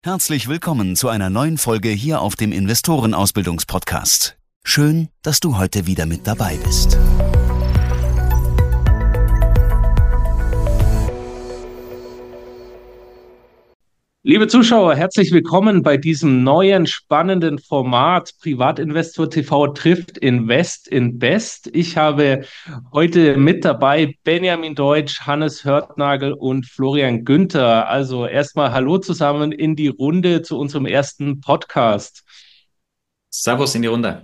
Herzlich willkommen zu einer neuen Folge hier auf dem Investorenausbildungspodcast. Schön, dass du heute wieder mit dabei bist. Liebe Zuschauer, herzlich willkommen bei diesem neuen spannenden Format Privatinvestor TV trifft Invest in Best. Ich habe heute mit dabei Benjamin Deutsch, Hannes Hörtnagl und Florian Günther. Also erstmal Hallo zusammen in die Runde zu unserem ersten Podcast. Servus in die Runde.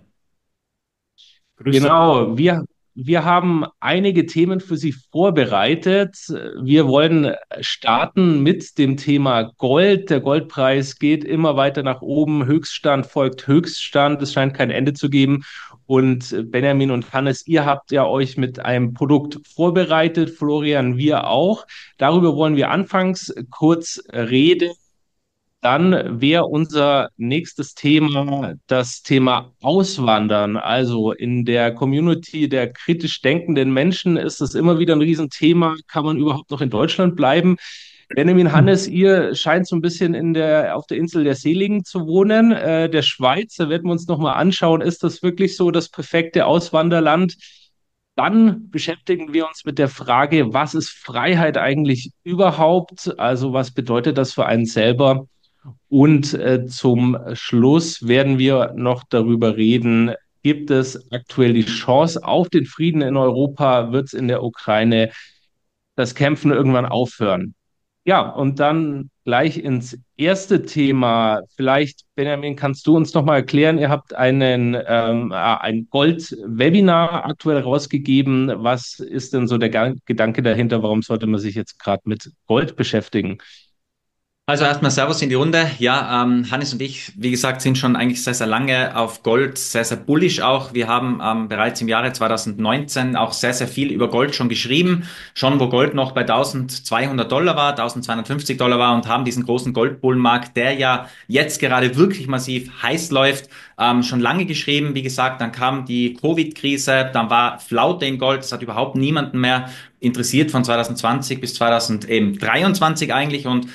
Grüße. Genau, wir haben einige Themen für Sie vorbereitet. Wir wollen starten mit dem Thema Gold. Der Goldpreis geht immer weiter nach oben. Höchststand folgt Höchststand. Es scheint kein Ende zu geben. Und Benjamin und Hannes, ihr habt ja euch mit einem Produkt vorbereitet. Florian, wir auch. Darüber wollen wir anfangs kurz reden. Dann wäre unser nächstes Thema das Thema Auswandern. Also in der Community der kritisch denkenden Menschen ist es immer wieder ein Riesenthema. Kann man überhaupt noch in Deutschland bleiben? Benjamin, Hannes, ihr scheint so ein bisschen auf der Insel der Seligen zu wohnen. Der Schweiz, da werden wir uns nochmal anschauen, ist das wirklich so das perfekte Auswanderland? Dann beschäftigen wir uns mit der Frage, was ist Freiheit eigentlich überhaupt? Also was bedeutet das für einen selber? Und zum Schluss werden wir noch darüber reden, gibt es aktuell die Chance auf den Frieden in Europa? Wird es in der Ukraine das Kämpfen irgendwann aufhören? Ja, und dann gleich ins erste Thema. Vielleicht, Benjamin, kannst du uns noch mal erklären, ihr habt ein Gold-Webinar aktuell rausgegeben. Was ist denn so der Gedanke dahinter? Warum sollte man sich jetzt gerade mit Gold beschäftigen? Also erstmal Servus in die Runde. Ja, Hannes und ich, wie gesagt, sind schon eigentlich sehr, sehr lange auf Gold, sehr, sehr bullish auch. Wir haben bereits im Jahre 2019 auch sehr, sehr viel über Gold schon geschrieben, schon wo Gold noch bei $1.200 war, $1.250 war und haben diesen großen Goldbullenmarkt, der ja jetzt gerade wirklich massiv heiß läuft, schon lange geschrieben. Wie gesagt, dann kam die Covid-Krise, dann war Flaute in Gold, das hat überhaupt niemanden mehr interessiert von 2020 bis 2023 eigentlich und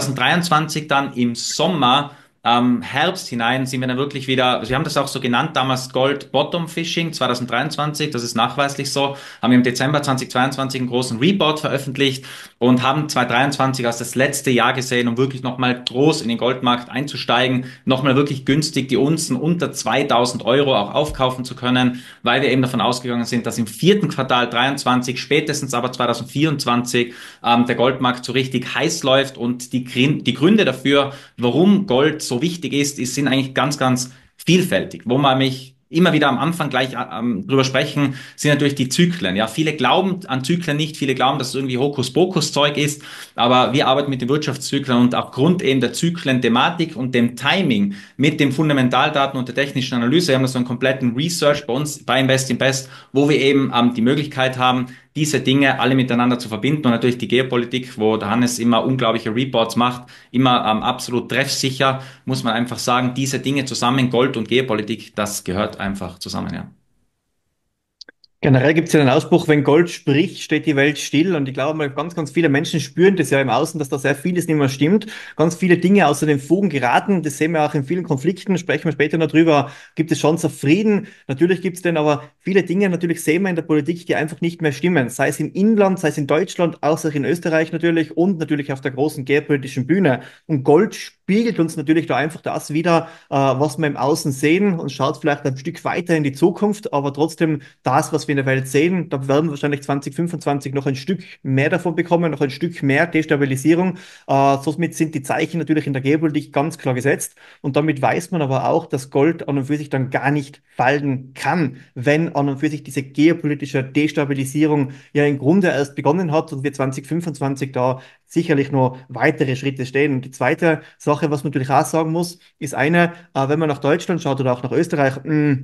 2023 dann im Sommer, Herbst hinein sind wir dann wirklich wieder, wir haben das auch so genannt, damals Gold Bottom Fishing 2023, das ist nachweislich so, haben wir im Dezember 2022 einen großen Report veröffentlicht und haben 2023 als das letzte Jahr gesehen, um wirklich nochmal groß in den Goldmarkt einzusteigen, nochmal wirklich günstig die Unzen unter 2.000 € auch aufkaufen zu können, weil wir eben davon ausgegangen sind, dass im vierten Quartal 23, spätestens aber 2024, der Goldmarkt so richtig heiß läuft und die Gründe dafür, warum Gold so wichtig ist, sind eigentlich ganz, ganz vielfältig. Wo man mich immer wieder am Anfang gleich drüber sprechen, sind natürlich die Zyklen. Ja, viele glauben an Zyklen nicht, viele glauben, dass es irgendwie Hokuspokus-Zeug ist, aber wir arbeiten mit den Wirtschaftszyklen und aufgrund eben der Zyklen-Thematik und dem Timing mit den Fundamentaldaten und der technischen Analyse, wir haben da so einen kompletten Research bei uns bei Invest in Best, wo wir eben die Möglichkeit haben, diese Dinge alle miteinander zu verbinden und natürlich die Geopolitik, wo der Hannes immer unglaubliche Reports macht, immer absolut treffsicher, muss man einfach sagen, diese Dinge zusammen, Gold und Geopolitik, das gehört einfach zusammen, ja. Generell gibt es ja den Ausspruch, wenn Gold spricht, steht die Welt still. Und ich glaube mal, ganz, ganz viele Menschen spüren das ja im Außen, dass da sehr vieles nicht mehr stimmt. Ganz viele Dinge außer den Fugen geraten. Das sehen wir auch in vielen Konflikten. Sprechen wir später noch drüber. Gibt es Chancen auf Frieden? Natürlich gibt es denn aber viele Dinge, natürlich sehen wir in der Politik, die einfach nicht mehr stimmen. Sei es im Inland, sei es in Deutschland, auch in Österreich natürlich und natürlich auf der großen geopolitischen Bühne. Und Gold spiegelt uns natürlich da einfach das wieder, was wir im Außen sehen und schaut vielleicht ein Stück weiter in die Zukunft, aber trotzdem das, was wir in der Welt sehen, da werden wir wahrscheinlich 2025 noch ein Stück mehr davon bekommen, noch ein Stück mehr Destabilisierung. Somit sind die Zeichen natürlich in der Geopolitik ganz klar gesetzt und damit weiß man aber auch, dass Gold an und für sich dann gar nicht fallen kann, wenn an und für sich diese geopolitische Destabilisierung ja im Grunde erst begonnen hat und wir 2025 da sicherlich noch weitere Schritte stehen. Und die zweite Sache, was man natürlich auch sagen muss, ist eine, wenn man nach Deutschland schaut oder auch nach Österreich,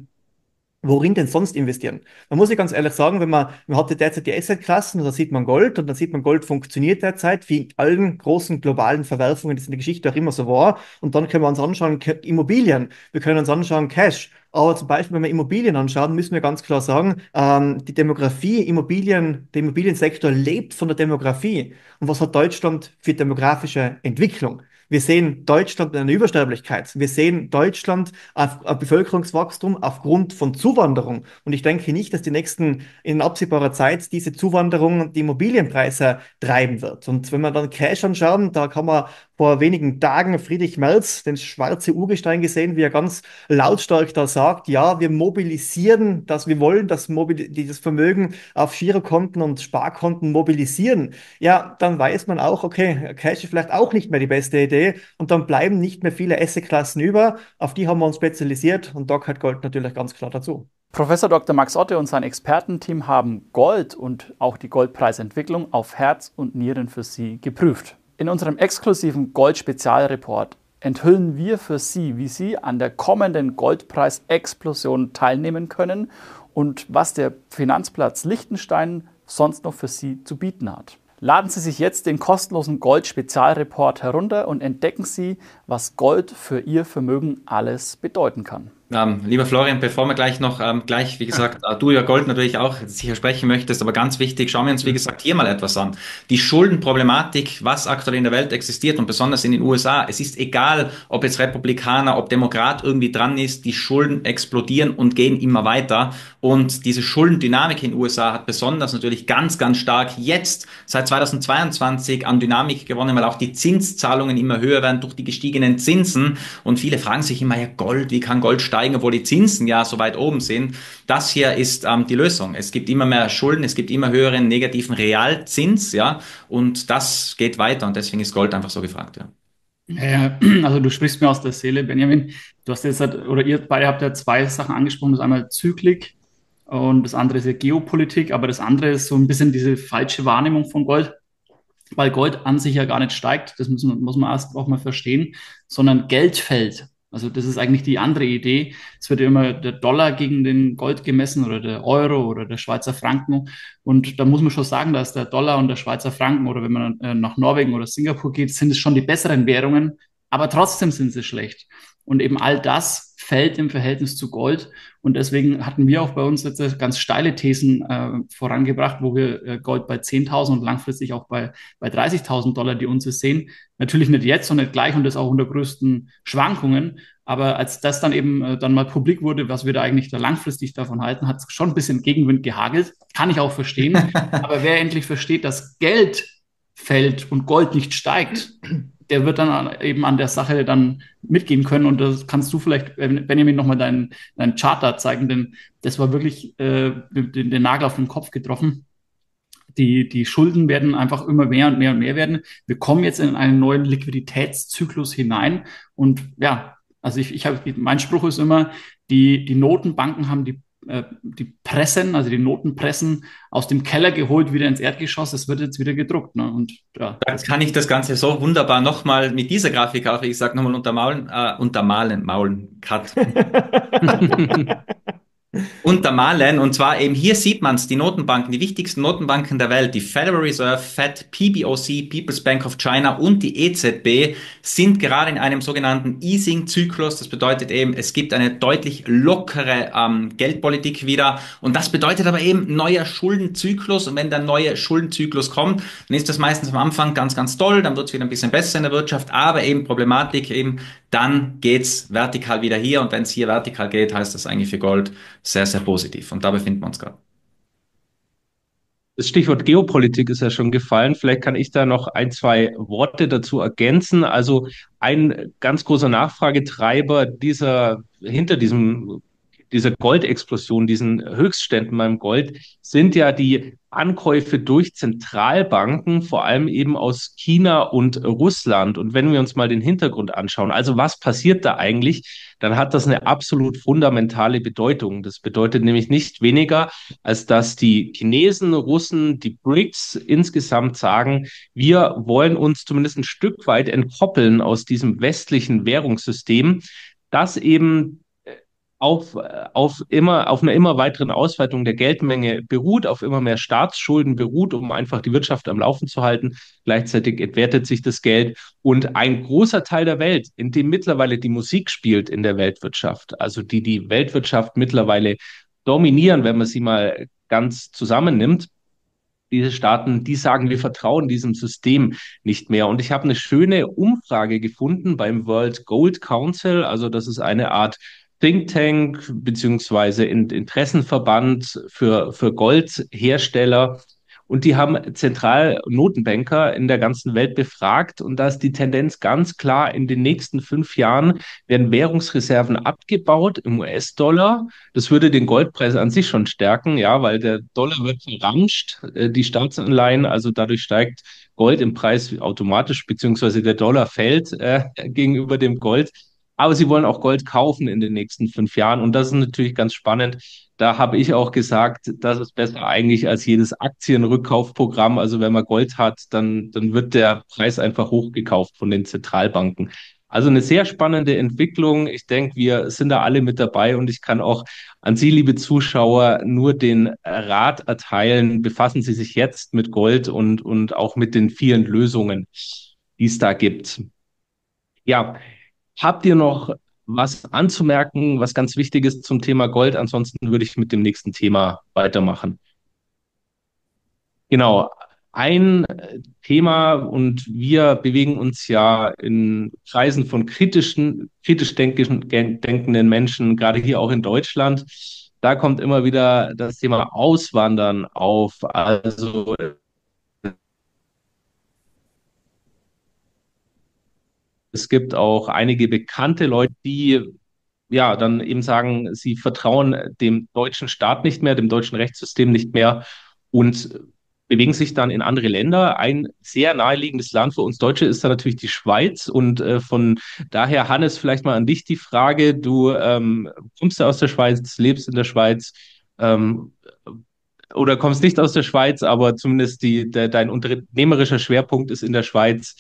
worin denn sonst investieren? Man muss ja ganz ehrlich sagen, man hat ja derzeit die Assetklassen und da sieht man Gold und dann sieht man, Gold funktioniert derzeit, wie in allen großen globalen Verwerfungen, das in der Geschichte auch immer so war. Und dann können wir uns anschauen, Immobilien, wir können uns anschauen, Cash. Aber zum Beispiel, wenn wir Immobilien anschauen, müssen wir ganz klar sagen, die Demografie, der Immobiliensektor lebt von der Demografie. Und was hat Deutschland für demografische Entwicklung? Wir sehen Deutschland mit einer Übersterblichkeit. Wir sehen Deutschland auf Bevölkerungswachstum aufgrund von Zuwanderung. Und ich denke nicht, dass in absehbarer Zeit diese Zuwanderung die Immobilienpreise treiben wird. Und wenn wir dann Cash anschauen, da kann man vor wenigen Tagen Friedrich Merz, den schwarze Urgestein, gesehen, wie er ganz lautstark da sagt, ja, wir wollen dieses Vermögen auf Girokonten und Sparkonten mobilisieren. Ja, dann weiß man auch, okay, Cash ist vielleicht auch nicht mehr die beste Idee und dann bleiben nicht mehr viele Assetklassen über. Auf die haben wir uns spezialisiert und da gehört Gold natürlich ganz klar dazu. Professor Dr. Max Otte und sein Expertenteam haben Gold und auch die Goldpreisentwicklung auf Herz und Nieren für Sie geprüft. In unserem exklusiven Gold-Spezialreport enthüllen wir für Sie, wie Sie an der kommenden Goldpreisexplosion teilnehmen können und was der Finanzplatz Liechtenstein sonst noch für Sie zu bieten hat. Laden Sie sich jetzt den kostenlosen Gold-Spezialreport herunter und entdecken Sie, was Gold für Ihr Vermögen alles bedeuten kann. Lieber Florian, bevor wir wie gesagt, du über Gold natürlich auch sicher sprechen möchtest, aber ganz wichtig, schauen wir uns, wie gesagt, hier mal etwas an. Die Schuldenproblematik, was aktuell in der Welt existiert und besonders in den USA. Es ist egal, ob jetzt Republikaner, ob Demokrat irgendwie dran ist, die Schulden explodieren und gehen immer weiter. Und diese Schuldendynamik in den USA hat besonders natürlich ganz, ganz stark jetzt seit 2022 an Dynamik gewonnen, weil auch die Zinszahlungen immer höher werden durch die gestiegenen Zinsen. Und viele fragen sich immer, ja Gold, wie kann Gold steigen, obwohl die Zinsen ja so weit oben sind. Das hier ist die Lösung. Es gibt immer mehr Schulden, es gibt immer höheren negativen Realzins, ja, und das geht weiter und deswegen ist Gold einfach so gefragt, ja. Also du sprichst mir aus der Seele, Benjamin. Du hast jetzt, oder ihr beide habt ja zwei Sachen angesprochen. Das ist einmal Zyklik und das andere ist ja Geopolitik, aber das andere ist so ein bisschen diese falsche Wahrnehmung von Gold, weil Gold an sich ja gar nicht steigt, das muss man erst auch mal verstehen, sondern Geld fällt. Also das ist eigentlich die andere Idee. Es wird ja immer der Dollar gegen den Gold gemessen oder der Euro oder der Schweizer Franken. Und da muss man schon sagen, dass der Dollar und der Schweizer Franken oder wenn man nach Norwegen oder Singapur geht, sind es schon die besseren Währungen, aber trotzdem sind sie schlecht. Und eben all das fällt im Verhältnis zu Gold. Und deswegen hatten wir auch bei uns jetzt ganz steile Thesen vorangebracht, wo wir Gold bei 10.000 und langfristig auch bei 30.000 Dollar die Unze sehen. Natürlich nicht jetzt und nicht gleich und das auch unter größten Schwankungen. Aber als das dann eben dann mal publik wurde, was wir da eigentlich da langfristig davon halten, hat es schon ein bisschen Gegenwind gehagelt. Kann ich auch verstehen. Aber wer endlich versteht, dass Geld fällt und Gold nicht steigt, der wird dann eben an der Sache dann mitgehen können. Und das kannst du vielleicht, Benjamin, nochmal deinen Charter zeigen, denn das war wirklich den Nagel auf den Kopf getroffen. Die Schulden werden einfach immer mehr und mehr und mehr werden. Wir kommen jetzt in einen neuen Liquiditätszyklus hinein. Und ja, also mein Spruch ist immer, die Notenbanken haben die Pressen, also die Notenpressen aus dem Keller geholt, wieder ins Erdgeschoss. Es wird jetzt wieder gedruckt. Ne? Und ja. Jetzt kann ich das Ganze so wunderbar nochmal mit dieser Grafik auch, wie gesagt, nochmal untermalen, Cut. Untermalen, und zwar eben hier sieht man es, die Notenbanken, die wichtigsten Notenbanken der Welt, die Federal Reserve, Fed, PBOC, People's Bank of China und die EZB sind gerade in einem sogenannten Easing-Zyklus. Das bedeutet eben, es gibt eine deutlich lockere Geldpolitik wieder und das bedeutet aber eben neuer Schuldenzyklus, und wenn der neue Schuldenzyklus kommt, dann ist das meistens am Anfang ganz, ganz toll, dann wird es wieder ein bisschen besser in der Wirtschaft, aber eben Problematik eben, dann geht's vertikal wieder hier, und wenn es hier vertikal geht, heißt das eigentlich für Gold sehr, sehr positiv. Und da befinden wir uns gerade. Das Stichwort Geopolitik ist ja schon gefallen. Vielleicht kann ich da noch ein, zwei Worte dazu ergänzen. Also ein ganz großer Nachfragetreiber hinter dieser Goldexplosion, diesen Höchstständen beim Gold, sind ja die Ankäufe durch Zentralbanken, vor allem eben aus China und Russland. Und wenn wir uns mal den Hintergrund anschauen, also was passiert da eigentlich, dann hat das eine absolut fundamentale Bedeutung. Das bedeutet nämlich nicht weniger, als dass die Chinesen, Russen, die BRICS insgesamt sagen, wir wollen uns zumindest ein Stück weit entkoppeln aus diesem westlichen Währungssystem, das eben auf einer immer weiteren Ausweitung der Geldmenge beruht, auf immer mehr Staatsschulden beruht, um einfach die Wirtschaft am Laufen zu halten. Gleichzeitig entwertet sich das Geld, und ein großer Teil der Welt, in dem mittlerweile die Musik spielt in der Weltwirtschaft, also die Weltwirtschaft mittlerweile dominieren, wenn man sie mal ganz zusammennimmt, diese Staaten, die sagen, wir vertrauen diesem System nicht mehr. Und ich habe eine schöne Umfrage gefunden beim World Gold Council. Also das ist eine Art Think Tank beziehungsweise Interessenverband für Goldhersteller. Und die haben Zentralnotenbanker in der ganzen Welt befragt. Und da ist die Tendenz ganz klar, in den nächsten 5 Jahren werden Währungsreserven abgebaut im US-Dollar. Das würde den Goldpreis an sich schon stärken, ja, weil der Dollar wird verramscht, die Staatsanleihen, also dadurch steigt Gold im Preis automatisch, beziehungsweise der Dollar fällt gegenüber dem Gold. Aber sie wollen auch Gold kaufen in den nächsten 5 Jahren. Und das ist natürlich ganz spannend. Da habe ich auch gesagt, das ist besser eigentlich als jedes Aktienrückkaufprogramm. Also wenn man Gold hat, dann wird der Preis einfach hochgekauft von den Zentralbanken. Also eine sehr spannende Entwicklung. Ich denke, wir sind da alle mit dabei und ich kann auch an Sie, liebe Zuschauer, nur den Rat erteilen. Befassen Sie sich jetzt mit Gold und auch mit den vielen Lösungen, die es da gibt. Ja, habt ihr noch was anzumerken, was ganz wichtig ist zum Thema Gold? Ansonsten würde ich mit dem nächsten Thema weitermachen. Genau, ein Thema und wir bewegen uns ja in Kreisen von kritisch denkenden Menschen, gerade hier auch in Deutschland. Da kommt immer wieder das Thema Auswandern auf. Also es gibt auch einige bekannte Leute, die ja dann eben sagen, sie vertrauen dem deutschen Staat nicht mehr, dem deutschen Rechtssystem nicht mehr und bewegen sich dann in andere Länder. Ein sehr naheliegendes Land für uns Deutsche ist da natürlich die Schweiz. Und von daher, Hannes, vielleicht mal an dich die Frage. Du kommst ja aus der Schweiz, lebst in der Schweiz. Ähm, oder kommst nicht aus der Schweiz, aber zumindest dein unternehmerischer Schwerpunkt ist in der Schweiz.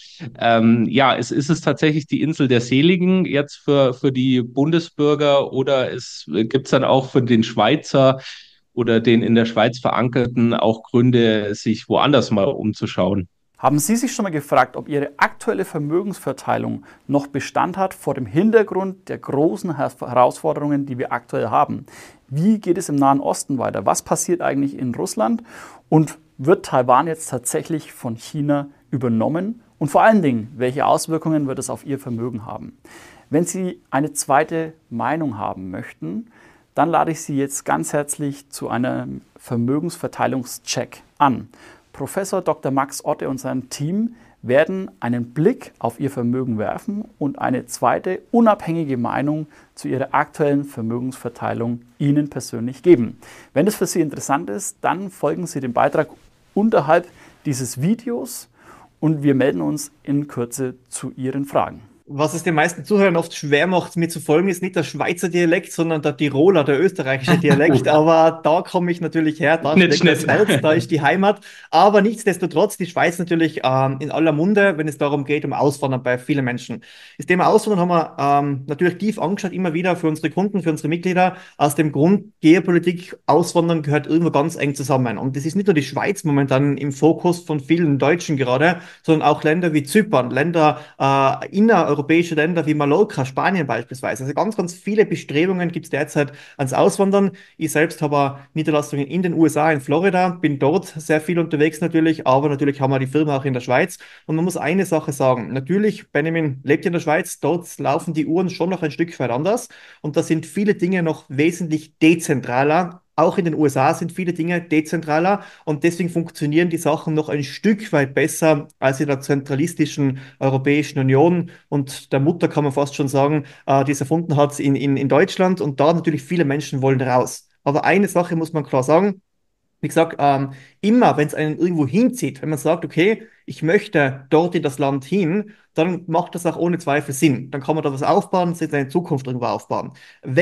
Ja, ist es tatsächlich die Insel der Seligen jetzt für die Bundesbürger oder gibt es dann auch für den Schweizer oder den in der Schweiz Verankerten auch Gründe, sich woanders mal umzuschauen? Haben Sie sich schon mal gefragt, ob Ihre aktuelle Vermögensverteilung noch Bestand hat vor dem Hintergrund der großen Herausforderungen, die wir aktuell haben? Wie geht es im Nahen Osten weiter? Was passiert eigentlich in Russland? Und wird Taiwan jetzt tatsächlich von China übernommen? Und vor allen Dingen, welche Auswirkungen wird es auf Ihr Vermögen haben? Wenn Sie eine zweite Meinung haben möchten, dann lade ich Sie jetzt ganz herzlich zu einem Vermögensverteilungscheck an. Professor Dr. Max Otte und sein Team werden einen Blick auf Ihr Vermögen werfen und eine zweite unabhängige Meinung zu Ihrer aktuellen Vermögensverteilung Ihnen persönlich geben. Wenn das für Sie interessant ist, dann folgen Sie dem Beitrag unterhalb dieses Videos und wir melden uns in Kürze zu Ihren Fragen. Was es den meisten Zuhörern oft schwer macht, mir zu folgen, ist nicht der Schweizer Dialekt, sondern der Tiroler, der österreichische Dialekt. Aber da komme ich natürlich her, da steckt das Herz, da ist die Heimat. Aber nichtsdestotrotz, die Schweiz natürlich in aller Munde, wenn es darum geht, um Auswandern bei vielen Menschen. Das Thema Auswandern haben wir natürlich tief angeschaut, immer wieder für unsere Kunden, für unsere Mitglieder. Aus dem Grund, Geopolitik, Auswandern gehört irgendwo ganz eng zusammen. Und das ist nicht nur die Schweiz momentan im Fokus von vielen Deutschen gerade, sondern auch Länder wie Zypern, Länder innereuropäische Länder wie Mallorca, Spanien beispielsweise. Also ganz, ganz viele Bestrebungen gibt es derzeit ans Auswandern. Ich selbst habe Niederlassungen in den USA, in Florida, bin dort sehr viel unterwegs natürlich, aber natürlich haben wir die Firma auch in der Schweiz. Und man muss eine Sache sagen, natürlich, Benjamin lebt in der Schweiz, dort laufen die Uhren schon noch ein Stück weit anders und da sind viele Dinge noch wesentlich dezentraler. Auch in den USA sind viele Dinge dezentraler und deswegen funktionieren die Sachen noch ein Stück weit besser als in der zentralistischen Europäischen Union. Und der Mutter kann man fast schon sagen, die es erfunden hat in Deutschland. Und da natürlich viele Menschen wollen raus. Aber eine Sache muss man klar sagen, wie gesagt, immer wenn es einen irgendwo hinzieht, wenn man sagt, okay, ich möchte dort in das Land hin, dann macht das auch ohne Zweifel Sinn. Dann kann man da was aufbauen, seine Zukunft irgendwo aufbauen.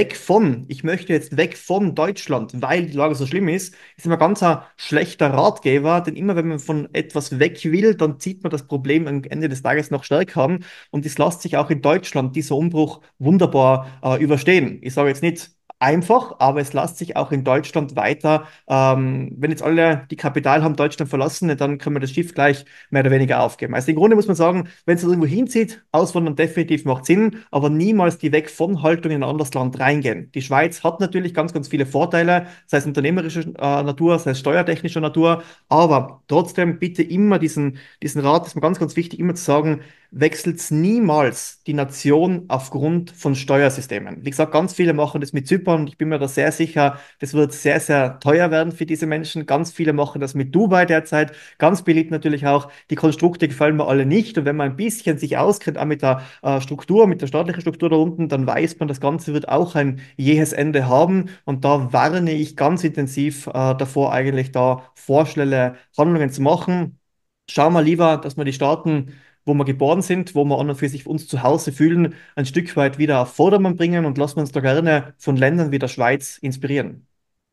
Ich möchte jetzt weg von Deutschland, weil die Lage so schlimm ist immer ganz ein schlechter Ratgeber, denn immer wenn man von etwas weg will, dann zieht man das Problem am Ende des Tages noch stärker an und es lässt sich auch in Deutschland dieser Umbruch wunderbar überstehen. Ich sage jetzt nicht, einfach, aber es lässt sich auch in Deutschland weiter, wenn jetzt alle, die Kapital haben, Deutschland verlassen, dann können wir das Schiff gleich mehr oder weniger aufgeben. Also im Grunde muss man sagen, wenn es irgendwo hinzieht, auswandern definitiv macht Sinn, aber niemals die Weg von Haltung in ein anderes Land reingehen. Die Schweiz hat natürlich ganz, ganz viele Vorteile, sei es unternehmerischer Natur, sei es steuertechnischer Natur, aber trotzdem bitte immer diesen Rat, ist mir ganz, ganz wichtig, immer zu sagen, wechselt niemals die Nation aufgrund von Steuersystemen. Wie gesagt, ganz viele machen das mit Zypern und ich bin mir da sehr sicher, das wird sehr, sehr teuer werden für diese Menschen. Ganz viele machen das mit Dubai derzeit. Ganz beliebt natürlich auch. Die Konstrukte gefallen mir alle nicht. Und wenn man ein bisschen sich auskennt, auch mit der Struktur, mit der staatlichen Struktur da unten, dann weiß man, das Ganze wird auch ein jähes Ende haben. Und da warne ich ganz intensiv davor, eigentlich da vorschnelle Handlungen zu machen. Schauen wir lieber, dass wir die Staaten, wo wir geboren sind, wo wir an und für sich uns zu Hause fühlen, ein Stück weit wieder auf Vordermann bringen und lassen wir uns da gerne von Ländern wie der Schweiz inspirieren.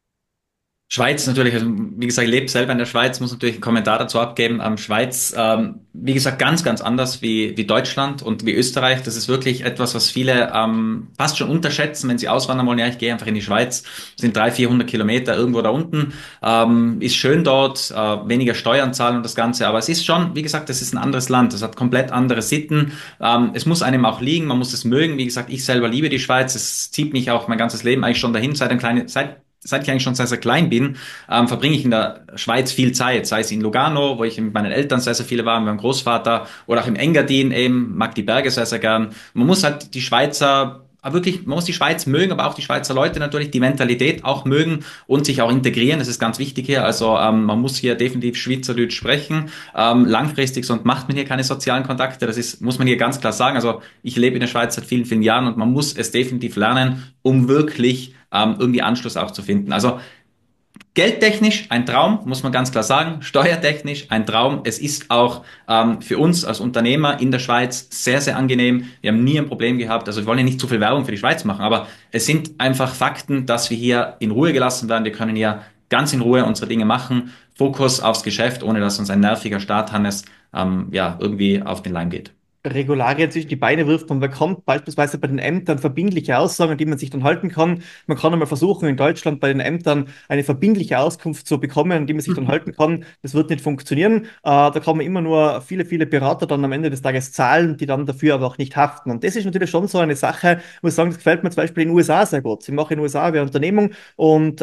Schweiz natürlich, also wie gesagt, ich lebe selber in der Schweiz, muss natürlich einen Kommentar dazu abgeben. Schweiz, wie gesagt, ganz, ganz anders wie Deutschland und wie Österreich. Das ist wirklich etwas, was viele fast schon unterschätzen, wenn sie auswandern wollen. Ja, ich gehe einfach in die Schweiz, das sind 300-400 Kilometer irgendwo da unten. Ist schön dort, weniger Steuern zahlen und das Ganze. Aber es ist schon, wie gesagt, das ist ein anderes Land. Es hat komplett andere Sitten. Es muss einem auch liegen, man muss es mögen. Wie gesagt, ich selber liebe die Schweiz. Es zieht mich auch mein ganzes Leben eigentlich schon dahin, seit ich eigentlich schon sehr, sehr klein bin, verbringe ich in der Schweiz viel Zeit, sei es in Lugano, wo ich mit meinen Eltern sehr, sehr viele war, mit meinem Großvater, oder auch im Engadin eben, mag die Berge sehr, sehr gern. Man muss halt die Schweizer, wirklich, man muss die Schweiz mögen, aber auch die Schweizer Leute natürlich, die Mentalität auch mögen und sich auch integrieren, das ist ganz wichtig hier. Also man muss hier definitiv Schweizerdeutsch sprechen, langfristig, sonst macht man hier keine sozialen Kontakte, muss man hier ganz klar sagen. Also ich lebe in der Schweiz seit vielen, vielen Jahren und man muss es definitiv lernen, um wirklich irgendwie Anschluss auch zu finden. Also geldtechnisch ein Traum, muss man ganz klar sagen. Steuertechnisch ein Traum. Es ist auch für uns als Unternehmer in der Schweiz sehr, sehr angenehm. Wir haben nie ein Problem gehabt. Also wir wollen ja nicht zu viel Werbung für die Schweiz machen, aber es sind einfach Fakten, dass wir hier in Ruhe gelassen werden. Wir können hier ganz in Ruhe unsere Dinge machen. Fokus aufs Geschäft, ohne dass uns ein nerviger Staat, Hannes, ja, irgendwie auf den Leim geht. Regularien zwischen die Beine wirft. Man bekommt beispielsweise bei den Ämtern verbindliche Aussagen, an die man sich dann halten kann. Man kann einmal versuchen, in Deutschland bei den Ämtern eine verbindliche Auskunft zu bekommen, an die man sich dann halten kann. Das wird nicht funktionieren. Da kann man immer nur viele, viele Berater dann am Ende des Tages zahlen, die dann dafür aber auch nicht haften. Und das ist natürlich schon so eine Sache, ich muss sagen, das gefällt mir zum Beispiel in den USA sehr gut. Ich mache in den USA eine Unternehmung und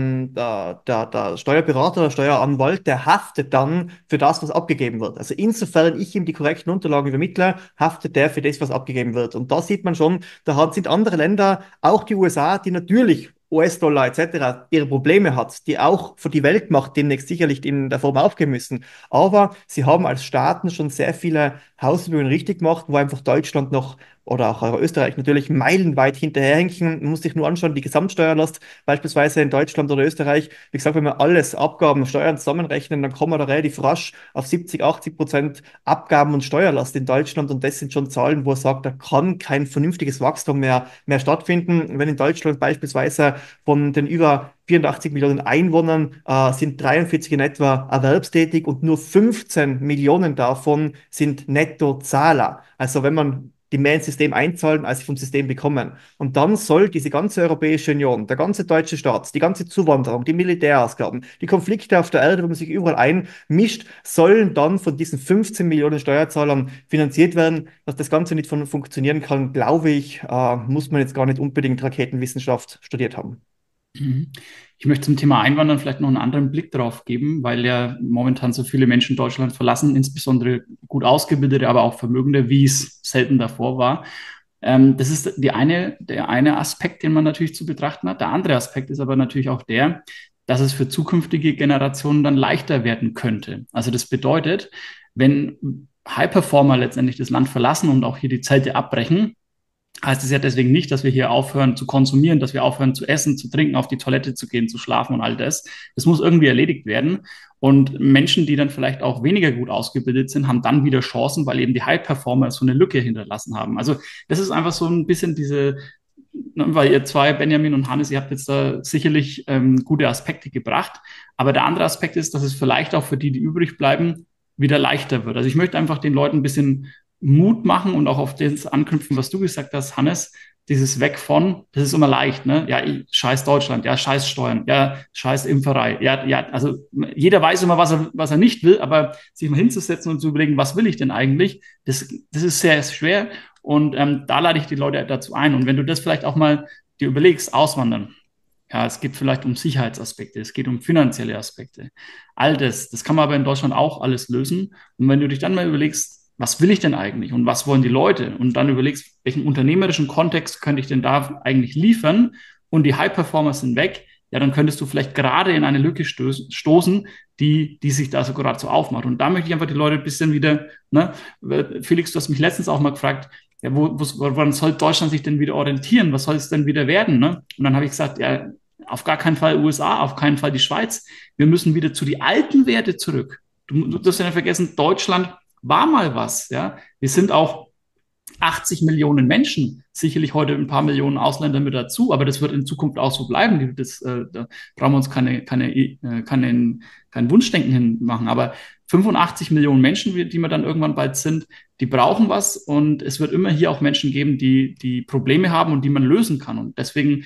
der Steuerberater, der Steueranwalt, der haftet dann für das, was abgegeben wird. Also insofern ich ihm die korrekten Unterlagen übermittle, haftet der für das, was abgegeben wird. Und da sieht man schon, sind andere Länder, auch die USA, die natürlich US-Dollar etc. ihre Probleme hat, die auch für die Weltmacht demnächst sicherlich in der Form aufgeben müssen. Aber sie haben als Staaten schon sehr viele Hausübungen richtig gemacht, wo einfach Deutschland noch oder auch Österreich natürlich meilenweit hinterherhinken. Man muss sich nur anschauen, die Gesamtsteuerlast beispielsweise in Deutschland oder Österreich. Wie gesagt, wenn wir alles Abgaben, Steuern zusammenrechnen, dann kommen wir da relativ rasch auf 70-80% Abgaben und Steuerlast in Deutschland. Und das sind schon Zahlen, wo er sagt, da kann kein vernünftiges Wachstum mehr stattfinden. Wenn in Deutschland beispielsweise von den über 84 Millionen Einwohnern sind 43 in etwa erwerbstätig und nur 15 Millionen davon sind Nettozahler. Also wenn man die mehr ins System einzahlen, als sie vom System bekommen. Und dann soll diese ganze Europäische Union, der ganze deutsche Staat, die ganze Zuwanderung, die Militärausgaben, die Konflikte auf der Erde, wo man sich überall einmischt, sollen dann von diesen 15 Millionen Steuerzahlern finanziert werden. Dass das Ganze nicht funktionieren kann, glaube ich, muss man jetzt gar nicht unbedingt Raketenwissenschaft studiert haben. Ich möchte zum Thema Einwandern vielleicht noch einen anderen Blick drauf geben, weil ja momentan so viele Menschen Deutschland verlassen, insbesondere gut ausgebildete, aber auch Vermögende, wie es selten davor war. Das ist der eine Aspekt, den man natürlich zu betrachten hat. Der andere Aspekt ist aber natürlich auch der, dass es für zukünftige Generationen dann leichter werden könnte. Also das bedeutet, wenn High-Performer letztendlich das Land verlassen und auch hier die Zelte abbrechen, heißt es ja deswegen nicht, dass wir hier aufhören zu konsumieren, dass wir aufhören zu essen, zu trinken, auf die Toilette zu gehen, zu schlafen und all das. Das muss irgendwie erledigt werden. Und Menschen, die dann vielleicht auch weniger gut ausgebildet sind, haben dann wieder Chancen, weil eben die High-Performer so eine Lücke hinterlassen haben. Also das ist einfach so ein bisschen weil ihr zwei, Benjamin und Hannes, ihr habt jetzt da sicherlich gute Aspekte gebracht. Aber der andere Aspekt ist, dass es vielleicht auch für die übrig bleiben, wieder leichter wird. Also ich möchte einfach den Leuten ein bisschen Mut machen und auch auf das anknüpfen, was du gesagt hast, Hannes, dieses Weg von, das ist immer leicht, ne? Ja, scheiß Deutschland, ja, scheiß Steuern, ja, scheiß Impferei, ja, also jeder weiß immer, was er nicht will, aber sich mal hinzusetzen und zu überlegen, was will ich denn eigentlich, das ist sehr schwer und da lade ich die Leute dazu ein. Und wenn du das vielleicht auch mal dir überlegst, auswandern, ja, es geht vielleicht um Sicherheitsaspekte, es geht um finanzielle Aspekte. All das kann man aber in Deutschland auch alles lösen. Und wenn du dich dann mal überlegst, was will ich denn eigentlich und was wollen die Leute? Und dann überlegst, welchen unternehmerischen Kontext könnte ich denn da eigentlich liefern? Und die High-Performers sind weg, ja, dann könntest du vielleicht gerade in eine Lücke stoßen, die sich da so gerade so aufmacht. Und da möchte ich einfach die Leute ein bisschen wieder, ne, Felix, du hast mich letztens auch mal gefragt, ja, woran soll Deutschland sich denn wieder orientieren? Was soll es denn wieder werden? Ne? Und dann habe ich gesagt, ja, auf gar keinen Fall USA, auf keinen Fall die Schweiz. Wir müssen wieder zu die alten Werte zurück. Du darfst ja nicht vergessen, Deutschland war mal was. Ja? Wir sind auch 80 Millionen Menschen, sicherlich heute ein paar Millionen Ausländer mit dazu, aber das wird in Zukunft auch so bleiben. Da brauchen wir uns kein Wunschdenken hinmachen. Aber 85 Millionen Menschen, die wir dann irgendwann bald sind, die brauchen was und es wird immer hier auch Menschen geben, die Probleme haben und die man lösen kann. Und deswegen,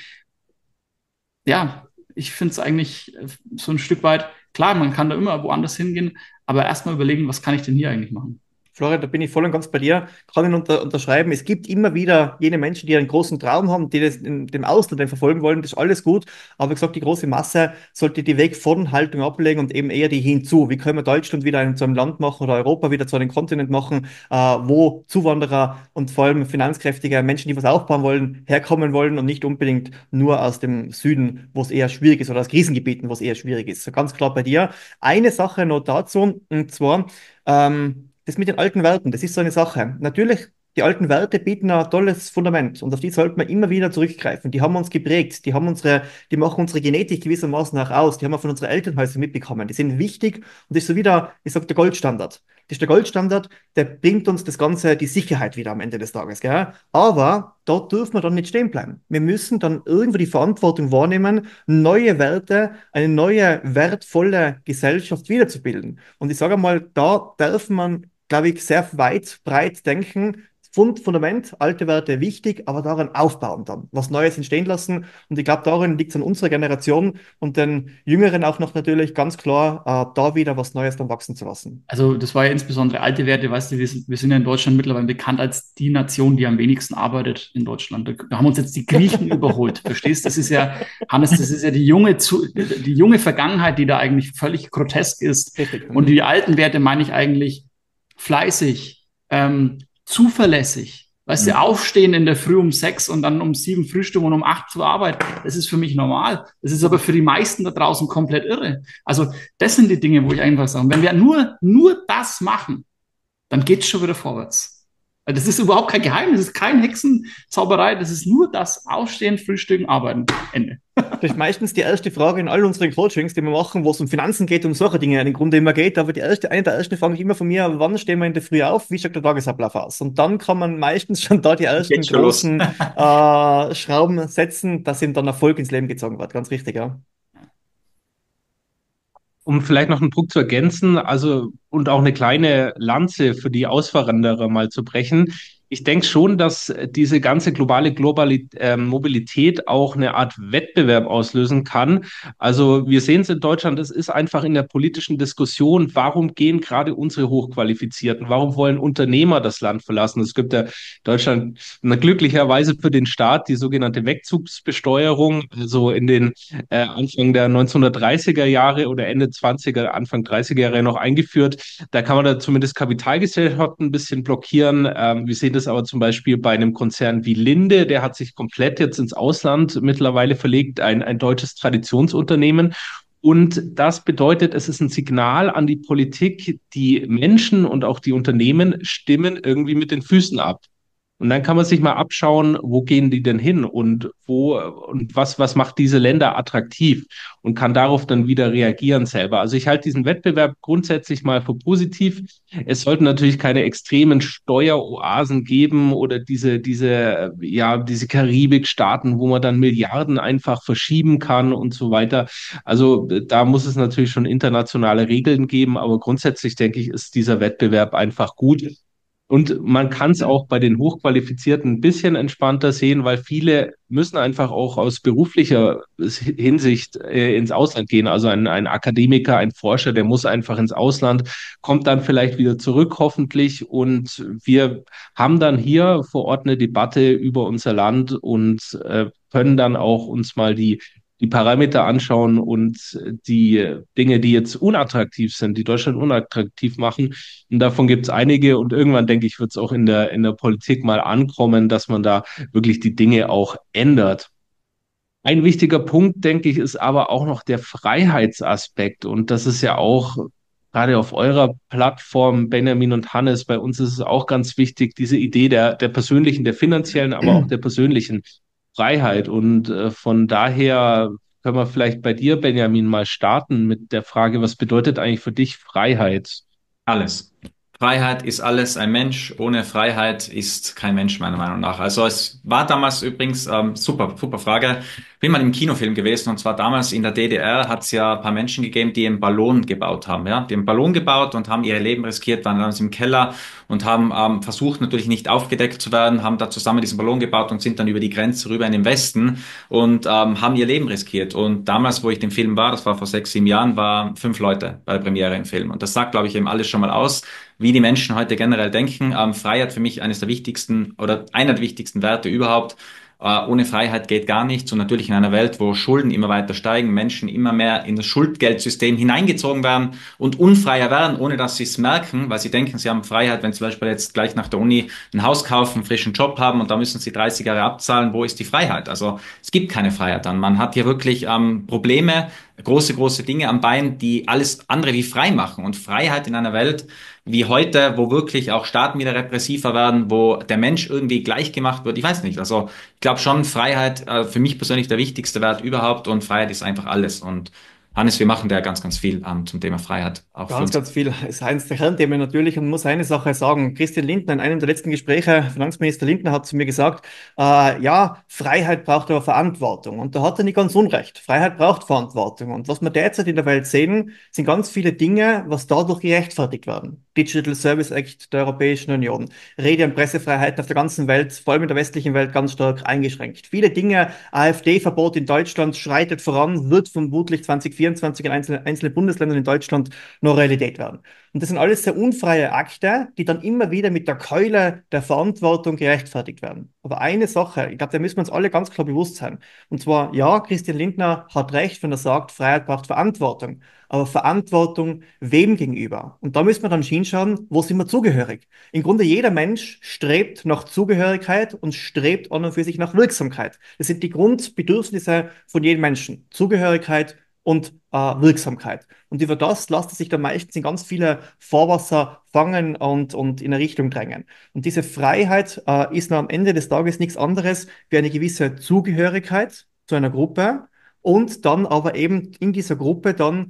ja, ich finde es eigentlich so ein Stück weit, klar, man kann da immer woanders hingehen, aber erstmal überlegen, was kann ich denn hier eigentlich machen? Florian, da bin ich voll und ganz bei dir. Kann ich unterschreiben. Es gibt immer wieder jene Menschen, die einen großen Traum haben, die das in dem Ausland verfolgen wollen. Das ist alles gut. Aber wie gesagt, die große Masse sollte die Weg von Haltung ablegen und eben eher die hinzu. Wie können wir Deutschland wieder zu einem Land machen oder Europa wieder zu einem Kontinent machen, wo Zuwanderer und vor allem finanzkräftige Menschen, die was aufbauen wollen, herkommen wollen und nicht unbedingt nur aus dem Süden, wo es eher schwierig ist oder aus Krisengebieten, wo es eher schwierig ist. So ganz klar bei dir. Eine Sache noch dazu, und zwar, das mit den alten Werten, das ist so eine Sache. Natürlich, die alten Werte bieten ein tolles Fundament und auf die sollten wir immer wieder zurückgreifen. Die haben uns geprägt, die machen unsere Genetik gewissermaßen auch aus, die haben wir von unseren Elternhäusern mitbekommen. Die sind wichtig und das ist so wieder, ich sag, der Goldstandard. Das ist der Goldstandard, der bringt uns das Ganze, die Sicherheit wieder am Ende des Tages, gell? Aber dort dürfen wir dann nicht stehen bleiben. Wir müssen dann irgendwo die Verantwortung wahrnehmen, neue Werte, eine neue wertvolle Gesellschaft wiederzubilden. Und ich sage mal, da darf man, glaube ich, sehr weit, breit denken. Fundament, alte Werte wichtig, aber daran aufbauen dann, was Neues entstehen lassen. Und ich glaube, darin liegt es an unserer Generation und den Jüngeren auch noch natürlich ganz klar, da wieder was Neues dann wachsen zu lassen. Also das war ja insbesondere alte Werte, weißt du, wir sind ja in Deutschland mittlerweile bekannt als die Nation, die am wenigsten arbeitet in Deutschland. Da haben uns jetzt die Griechen überholt, verstehst? Das ist ja, Hannes, das ist ja die junge Vergangenheit, die da eigentlich völlig grotesk ist. Richtig. Und die alten Werte meine ich eigentlich fleißig, zuverlässig. Weißt du, aufstehen in der Früh um 6 und dann um 7 Frühstück und um 8 zur Arbeit, das ist für mich normal. Das ist aber für die meisten da draußen komplett irre. Also das sind die Dinge, wo ich einfach sage, wenn wir nur das machen, dann geht's schon wieder vorwärts. Das ist überhaupt kein Geheimnis, das ist kein Hexenzauberei, das ist nur das Aufstehen, Frühstücken, Arbeiten, Ende. Das ist meistens die erste Frage in all unseren Coachings, die wir machen, wo es um Finanzen geht, um solche Dinge im Grunde immer geht. Aber eine der ersten Fragen immer von mir, wann stehen wir in der Früh auf? Wie schaut der Tagesablauf aus? Und dann kann man meistens schon da die ersten großen Schrauben setzen, dass ihm dann Erfolg ins Leben gezogen wird. Ganz richtig, ja. Um vielleicht noch einen Punkt zu ergänzen, also und auch eine kleine Lanze für die Auswanderer mal zu brechen. Ich denke schon, dass diese ganze globale Mobilität auch eine Art Wettbewerb auslösen kann. Also wir sehen es in Deutschland, es ist einfach in der politischen Diskussion, warum gehen gerade unsere Hochqualifizierten, warum wollen Unternehmer das Land verlassen? Es gibt ja Deutschland glücklicherweise für den Staat die sogenannte Wegzugsbesteuerung, also in den Anfang der 1930er Jahre oder Ende 20er, Anfang 30er Jahre noch eingeführt. Da kann man da zumindest Kapitalgesellschaften ein bisschen blockieren. Wir sehen das aber zum Beispiel bei einem Konzern wie Linde, der hat sich komplett jetzt ins Ausland mittlerweile verlegt, ein deutsches Traditionsunternehmen. Und das bedeutet, es ist ein Signal an die Politik, die Menschen und auch die Unternehmen stimmen irgendwie mit den Füßen ab. Und dann kann man sich mal abschauen, wo gehen die denn hin und was macht diese Länder attraktiv und kann darauf dann wieder reagieren selber. Also ich halte diesen Wettbewerb grundsätzlich mal für positiv. Es sollten natürlich keine extremen Steueroasen geben oder diese Karibikstaaten, wo man dann Milliarden einfach verschieben kann und so weiter. Also da muss es natürlich schon internationale Regeln geben, aber grundsätzlich denke ich, ist dieser Wettbewerb einfach gut. Und man kann es auch bei den Hochqualifizierten ein bisschen entspannter sehen, weil viele müssen einfach auch aus beruflicher Hinsicht ins Ausland gehen. Also ein Akademiker, ein Forscher, der muss einfach ins Ausland, kommt dann vielleicht wieder zurück, hoffentlich. Und wir haben dann hier vor Ort eine Debatte über unser Land und können dann auch uns mal die Parameter anschauen und die Dinge, die jetzt unattraktiv sind, die Deutschland unattraktiv machen. Und davon gibt es einige. Und irgendwann, denke ich, wird es auch in der Politik mal ankommen, dass man da wirklich die Dinge auch ändert. Ein wichtiger Punkt, denke ich, ist aber auch noch der Freiheitsaspekt. Und das ist ja auch gerade auf eurer Plattform, Benjamin und Hannes, bei uns ist es auch ganz wichtig, diese Idee der persönlichen, der finanziellen, aber auch der persönlichen Freiheit. Und von daher können wir vielleicht bei dir, Benjamin, mal starten mit der Frage, was bedeutet eigentlich für dich Freiheit? Alles. Freiheit ist alles. Ein Mensch ohne Freiheit ist kein Mensch, meiner Meinung nach. Also es war damals übrigens, super Frage. Bin mal im Kinofilm gewesen, und zwar damals in der DDR hat es ja ein paar Menschen gegeben, die einen Ballon gebaut haben. Ja? Die haben einen Ballon gebaut und haben ihre Leben riskiert, waren damals im Keller und haben versucht, natürlich nicht aufgedeckt zu werden, haben da zusammen diesen Ballon gebaut und sind dann über die Grenze rüber in den Westen und haben ihr Leben riskiert. Und damals, wo ich den Film war, das war vor 6, 7 Jahren, waren 5 Leute bei der Premiere im Film. Und das sagt, glaube ich, eben alles schon mal aus, wie die Menschen heute generell denken. Freiheit für mich eines der wichtigsten oder einer der wichtigsten Werte überhaupt. Ohne Freiheit geht gar nichts. Und natürlich in einer Welt, wo Schulden immer weiter steigen, Menschen immer mehr in das Schuldgeldsystem hineingezogen werden und unfreier werden, ohne dass sie es merken, weil sie denken, sie haben Freiheit, wenn sie zum Beispiel jetzt gleich nach der Uni ein Haus kaufen, einen frischen Job haben und da müssen sie 30 Jahre abzahlen. Wo ist die Freiheit? Also es gibt keine Freiheit dann. Man hat hier wirklich Probleme, große Dinge am Bein, die alles andere wie frei machen. Und Freiheit in einer Welt wie heute, wo wirklich auch Staaten wieder repressiver werden, wo der Mensch irgendwie gleich gemacht wird. Ich weiß nicht. Also ich glaube schon, Freiheit für mich persönlich der wichtigste Wert überhaupt, und Freiheit ist einfach alles. Und Hannes, wir machen da ganz, ganz viel zum Thema Freiheit. Auch für uns. Ganz viel. Es ist eines der Kernthemen natürlich, und muss eine Sache sagen. Christian Lindner, in einem der letzten Gespräche, Finanzminister Lindner hat zu mir gesagt, ja, Freiheit braucht aber Verantwortung. Und da hat er nicht ganz unrecht. Freiheit braucht Verantwortung. Und was wir derzeit in der Welt sehen, sind ganz viele Dinge, was dadurch gerechtfertigt werden. Digital Service Act der Europäischen Union, Rede- und Pressefreiheit auf der ganzen Welt, vor allem in der westlichen Welt, ganz stark eingeschränkt. Viele Dinge, AfD-Verbot in Deutschland schreitet voran, wird vermutlich 2024 in einzelnen Bundesländern in Deutschland noch Realität werden. Und das sind alles sehr unfreie Akte, die dann immer wieder mit der Keule der Verantwortung gerechtfertigt werden. Aber eine Sache, ich glaube, da müssen wir uns alle ganz klar bewusst sein. Und zwar, ja, Christian Lindner hat recht, wenn er sagt, Freiheit braucht Verantwortung. Aber Verantwortung wem gegenüber? Und da müssen wir dann hinschauen, wo sind wir zugehörig? Im Grunde jeder Mensch strebt nach Zugehörigkeit und strebt an und für sich nach Wirksamkeit. Das sind die Grundbedürfnisse von jedem Menschen. Zugehörigkeit und Wirksamkeit. Und über das lässt sich dann meistens in ganz viele Fahrwasser fangen und in eine Richtung drängen. Und diese Freiheit ist dann am Ende des Tages nichts anderes wie eine gewisse Zugehörigkeit zu einer Gruppe und dann aber eben in dieser Gruppe dann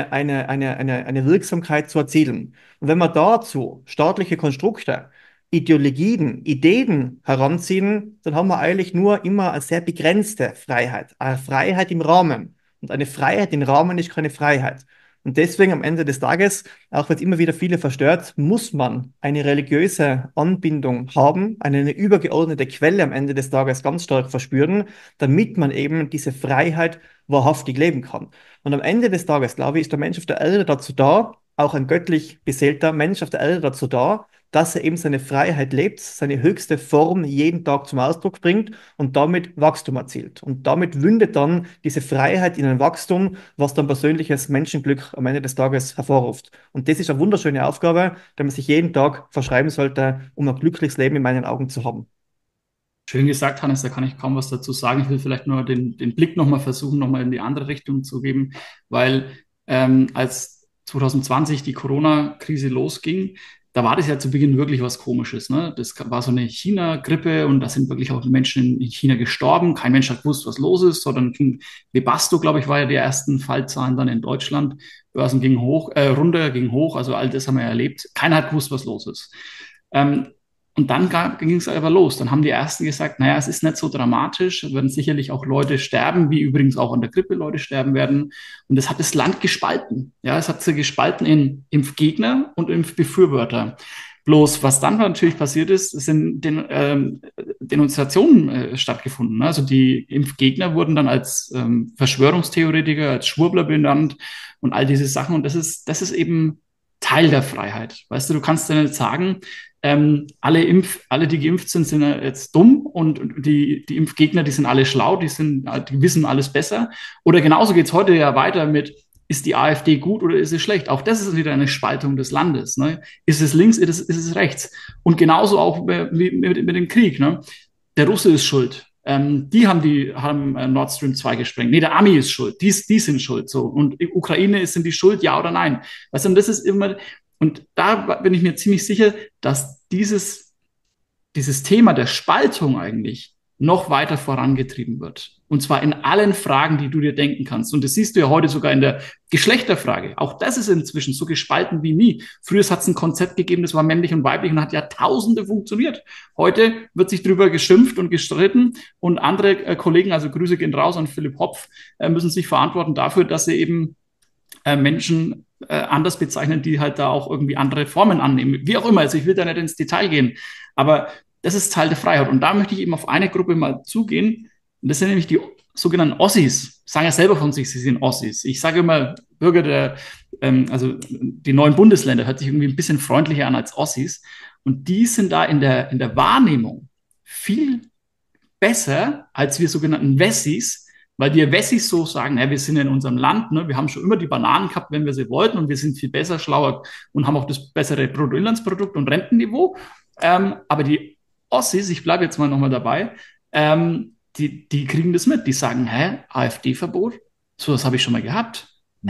eine Wirksamkeit zu erzielen. Und wenn wir dazu staatliche Konstrukte, Ideologien, Ideen heranziehen, dann haben wir eigentlich nur immer eine sehr begrenzte Freiheit. Eine Freiheit im Rahmen. Und eine Freiheit im Rahmen ist keine Freiheit. Und deswegen am Ende des Tages, auch wenn es immer wieder viele verstört, muss man eine religiöse Anbindung haben, eine übergeordnete Quelle am Ende des Tages ganz stark verspüren, damit man eben diese Freiheit wahrhaftig leben kann. Und am Ende des Tages, glaube ich, ist der Mensch auf der Erde dazu da, auch ein göttlich beseelter Mensch auf der Erde dazu da, dass er eben seine Freiheit lebt, seine höchste Form jeden Tag zum Ausdruck bringt und damit Wachstum erzielt. Und damit mündet dann diese Freiheit in ein Wachstum, was dann persönliches Menschenglück am Ende des Tages hervorruft. Und das ist eine wunderschöne Aufgabe, die man sich jeden Tag verschreiben sollte, um ein glückliches Leben in meinen Augen zu haben. Schön gesagt, Hannes, da kann ich kaum was dazu sagen. Ich will vielleicht nur den Blick nochmal versuchen, nochmal in die andere Richtung zu geben, weil als 2020 die Corona-Krise losging, da war das ja zu Beginn wirklich was Komisches. Ne? Das war so eine China-Grippe und da sind wirklich auch Menschen in China gestorben. Kein Mensch hat gewusst, was los ist, sondern Webasto, glaube ich, war ja die ersten Fallzahlen dann in Deutschland. Börsen gingen hoch, runter, gingen hoch, also all das haben wir erlebt. Keiner hat gewusst, was los ist. Und dann ging es aber los. Dann haben die Ersten gesagt, naja, es ist nicht so dramatisch, es werden sicherlich auch Leute sterben, wie übrigens auch an der Grippe Leute sterben werden. Und das hat das Land gespalten. Ja, es hat sie gespalten in Impfgegner und Impfbefürworter. Bloß, was dann natürlich passiert ist, sind Demonstrationen stattgefunden. Ne? Also die Impfgegner wurden dann als Verschwörungstheoretiker, als Schwurbler benannt und all diese Sachen. Und das ist eben Teil der Freiheit. Weißt du, du kannst ja nicht sagen, alle, die geimpft sind, sind jetzt dumm und die Impfgegner, die sind alle schlau, die wissen alles besser. Oder genauso geht's heute ja weiter mit, ist die AfD gut oder ist sie schlecht? Auch das ist wieder eine Spaltung des Landes. Ne? Ist es links, ist es rechts? Und genauso auch wie mit dem Krieg. Ne? Der Russe ist schuld. Die haben Nord Stream 2 gesprengt. Nee, der Ami ist schuld. Die sind schuld. So. Und die Ukraine sind die schuld, ja oder nein? Weißt du, und das ist immer, und da bin ich mir ziemlich sicher, dass dieses Thema der Spaltung eigentlich noch weiter vorangetrieben wird. Und zwar in allen Fragen, die du dir denken kannst. Und das siehst du ja heute sogar in der Geschlechterfrage. Auch das ist inzwischen so gespalten wie nie. Früher hat es ein Konzept gegeben, das war männlich und weiblich und hat Jahrtausende funktioniert. Heute wird sich darüber geschimpft und gestritten und andere Kollegen, also Grüße gehen raus an Philipp Hopf, müssen sich verantworten dafür, dass sie eben Menschen anders bezeichnen, die halt da auch irgendwie andere Formen annehmen. Wie auch immer, also ich will da nicht ins Detail gehen, aber das ist Teil der Freiheit. Und da möchte ich eben auf eine Gruppe mal zugehen. Und das sind nämlich die sogenannten Ossis. Sagen ja selber von sich, sie sind Ossis. Ich sage immer, Bürger also die neuen Bundesländer, hört sich irgendwie ein bisschen freundlicher an als Ossis. Und die sind da in der Wahrnehmung viel besser als wir sogenannten Wessis, weil wir Wessis so sagen, wir sind in unserem Land, ne, wir haben schon immer die Bananen gehabt, wenn wir sie wollten und wir sind viel besser, schlauer und haben auch das bessere Bruttoinlandsprodukt und Rentenniveau. Aber die Ossis, ich bleibe jetzt mal nochmal dabei, die kriegen das mit. Die sagen, AfD-Verbot? So, das habe ich schon mal gehabt.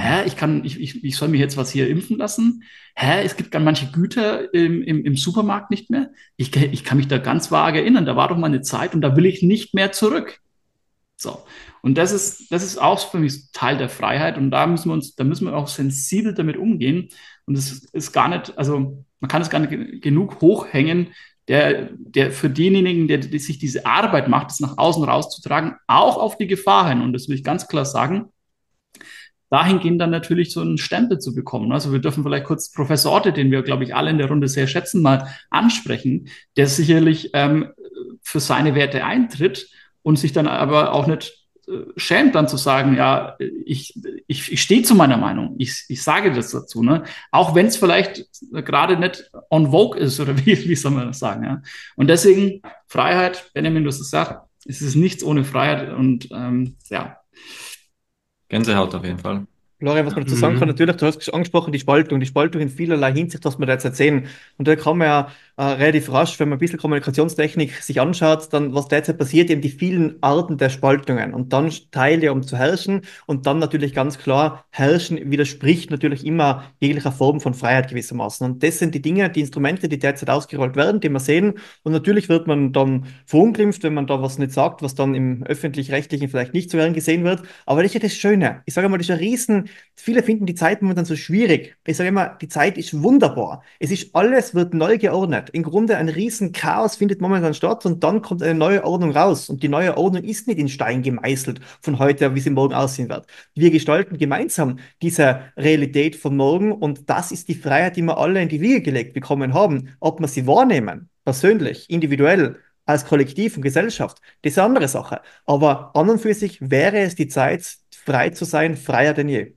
Ich soll mir jetzt was hier impfen lassen? Es gibt dann manche Güter im Supermarkt nicht mehr. Ich kann mich da ganz vage erinnern. Da war doch mal eine Zeit und da will ich nicht mehr zurück. So. Und das ist auch für mich Teil der Freiheit und da müssen wir auch sensibel damit umgehen. Und es ist gar nicht, also man kann es gar nicht genug hochhängen, der für denjenigen, der sich diese Arbeit macht, das nach außen rauszutragen, auch auf die Gefahr hin. Und das will ich ganz klar sagen, dahingehend dann natürlich so einen Stempel zu bekommen. Also wir dürfen vielleicht kurz Professor Otte, den wir, glaube ich, alle in der Runde sehr schätzen, mal ansprechen, der sicherlich für seine Werte eintritt und sich dann aber auch nicht schämt, dann zu sagen, ja, ich stehe zu meiner Meinung, ich sage das dazu, ne? Auch wenn es vielleicht gerade nicht on vogue ist, oder wie soll man das sagen, ja? Und deswegen Freiheit, Benjamin, du hast gesagt, es ist nichts ohne Freiheit und ja. Gänsehaut auf jeden Fall. Florian, was man dazu sagen kann, natürlich, du hast angesprochen, die Spaltung in vielerlei Hinsicht, was wir da jetzt erzählen. Und da kann man ja relativ rasch, wenn man ein bisschen Kommunikationstechnik sich anschaut, dann, was derzeit passiert, eben die vielen Arten der Spaltungen und dann Teile, um zu herrschen und dann natürlich ganz klar, herrschen widerspricht natürlich immer jeglicher Form von Freiheit gewissermaßen. Und das sind die Dinge, die Instrumente, die derzeit ausgerollt werden, die wir sehen. Und natürlich wird man dann verunglimpft, wenn man da was nicht sagt, was dann im Öffentlich-Rechtlichen vielleicht nicht so gern gesehen wird. Aber das ist ja das Schöne. Ich sage mal, das ist ein viele finden die Zeit momentan so schwierig. Ich sage immer, die Zeit ist wunderbar. Alles wird neu geordnet. Im Grunde ein riesen Chaos findet momentan statt und dann kommt eine neue Ordnung raus. Und die neue Ordnung ist nicht in Stein gemeißelt von heute, wie sie morgen aussehen wird. Wir gestalten gemeinsam diese Realität von morgen und das ist die Freiheit, die wir alle in die Wiege gelegt bekommen haben. Ob wir sie wahrnehmen, persönlich, individuell, als Kollektiv und Gesellschaft, das ist eine andere Sache. Aber an und für sich wäre es die Zeit, frei zu sein, freier denn je.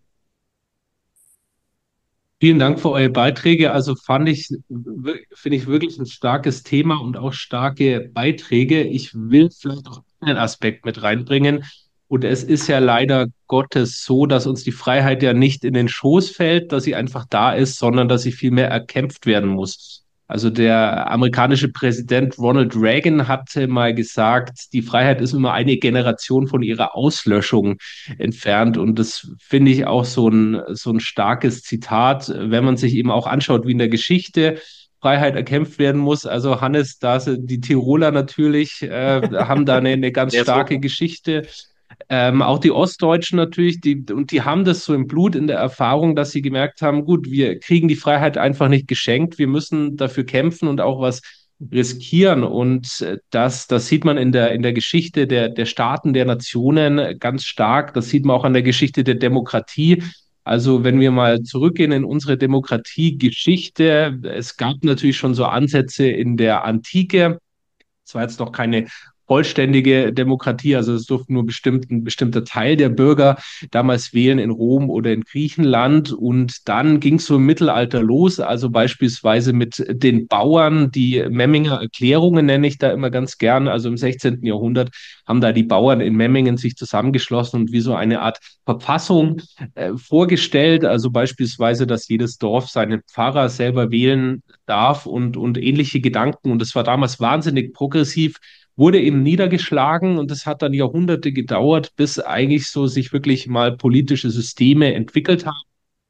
Vielen Dank für eure Beiträge. Also finde ich wirklich ein starkes Thema und auch starke Beiträge. Ich will vielleicht noch einen Aspekt mit reinbringen. Und es ist ja leider Gottes so, dass uns die Freiheit ja nicht in den Schoß fällt, dass sie einfach da ist, sondern dass sie vielmehr erkämpft werden muss. Also der amerikanische Präsident Ronald Reagan hatte mal gesagt, die Freiheit ist immer eine Generation von ihrer Auslöschung entfernt. Und das finde ich auch so ein starkes Zitat, wenn man sich eben auch anschaut, wie in der Geschichte Freiheit erkämpft werden muss. Also Hannes, die Tiroler natürlich haben da eine ganz starke Geschichte. Auch die Ostdeutschen natürlich, die haben das so im Blut, in der Erfahrung, dass sie gemerkt haben, gut, wir kriegen die Freiheit einfach nicht geschenkt, wir müssen dafür kämpfen und auch was riskieren. Und das sieht man in der Geschichte der Staaten, der Nationen ganz stark. Das sieht man auch an der Geschichte der Demokratie. Also wenn wir mal zurückgehen in unsere Demokratiegeschichte, es gab natürlich schon so Ansätze in der Antike. Es war jetzt noch keine vollständige Demokratie, also es durfte nur ein bestimmter Teil der Bürger damals wählen in Rom oder in Griechenland. Und dann ging es so im Mittelalter los, also beispielsweise mit den Bauern, die Memminger Erklärungen nenne ich da immer ganz gern. Also im 16. Jahrhundert haben da die Bauern in Memmingen sich zusammengeschlossen und wie so eine Art Verfassung vorgestellt. Also beispielsweise, dass jedes Dorf seinen Pfarrer selber wählen darf und ähnliche Gedanken. Und das war damals wahnsinnig progressiv, wurde eben niedergeschlagen und es hat dann Jahrhunderte gedauert, bis eigentlich so sich wirklich mal politische Systeme entwickelt haben,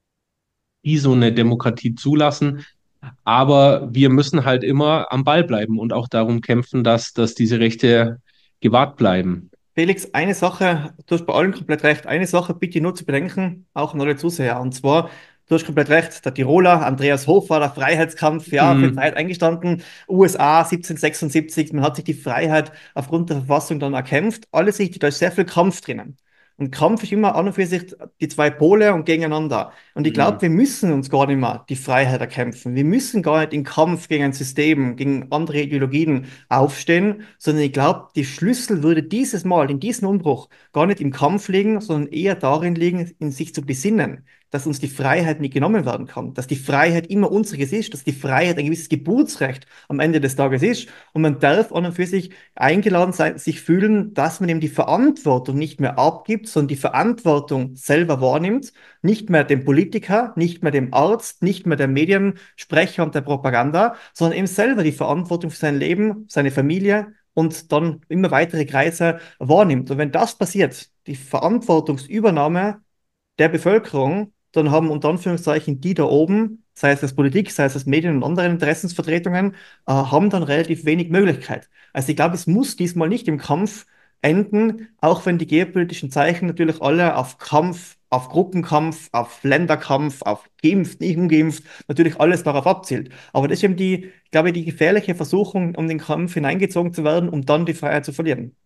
die so eine Demokratie zulassen. Aber wir müssen halt immer am Ball bleiben und auch darum kämpfen, dass diese Rechte gewahrt bleiben. Felix, eine Sache, du hast bei allem komplett recht. Eine Sache bitte nur zu bedenken, auch an alle Zuseher. Und zwar, du hast komplett recht, der Tiroler Andreas Hofer, der Freiheitskampf, ja, für Freiheit eingestanden. USA 1776, man hat sich die Freiheit aufgrund der Verfassung dann erkämpft. Alles richtig, da ist sehr viel Kampf drinnen. Und Kampf ist immer an und für sich die zwei Pole und gegeneinander. Und ich glaube, wir müssen uns gar nicht mehr die Freiheit erkämpfen. Wir müssen gar nicht in Kampf gegen ein System, gegen andere Ideologien aufstehen, sondern ich glaube, die Schlüssel würde dieses Mal, in diesem Umbruch, gar nicht im Kampf liegen, sondern eher darin liegen, in sich zu besinnen, dass uns die Freiheit nicht genommen werden kann, dass die Freiheit immer unseres ist, dass die Freiheit ein gewisses Geburtsrecht am Ende des Tages ist und man darf an und für sich eingeladen sein, sich fühlen, dass man eben die Verantwortung nicht mehr abgibt, sondern die Verantwortung selber wahrnimmt, nicht mehr dem Politiker, nicht mehr dem Arzt, nicht mehr der Mediensprecher und der Propaganda, sondern eben selber die Verantwortung für sein Leben, seine Familie und dann immer weitere Kreise wahrnimmt. Und wenn das passiert, die Verantwortungsübernahme der Bevölkerung, dann haben unter Anführungszeichen die da oben, sei es als Politik, sei es als Medien und andere Interessensvertretungen, haben dann relativ wenig Möglichkeit. Also ich glaube, es muss diesmal nicht im Kampf enden, auch wenn die geopolitischen Zeichen natürlich alle auf Kampf, auf Gruppenkampf, auf Länderkampf, auf geimpft, nicht ungeimpft, natürlich alles darauf abzielt. Aber das ist eben die, ich glaube, die gefährliche Versuchung, um den Kampf hineingezogen zu werden, um dann die Freiheit zu verlieren.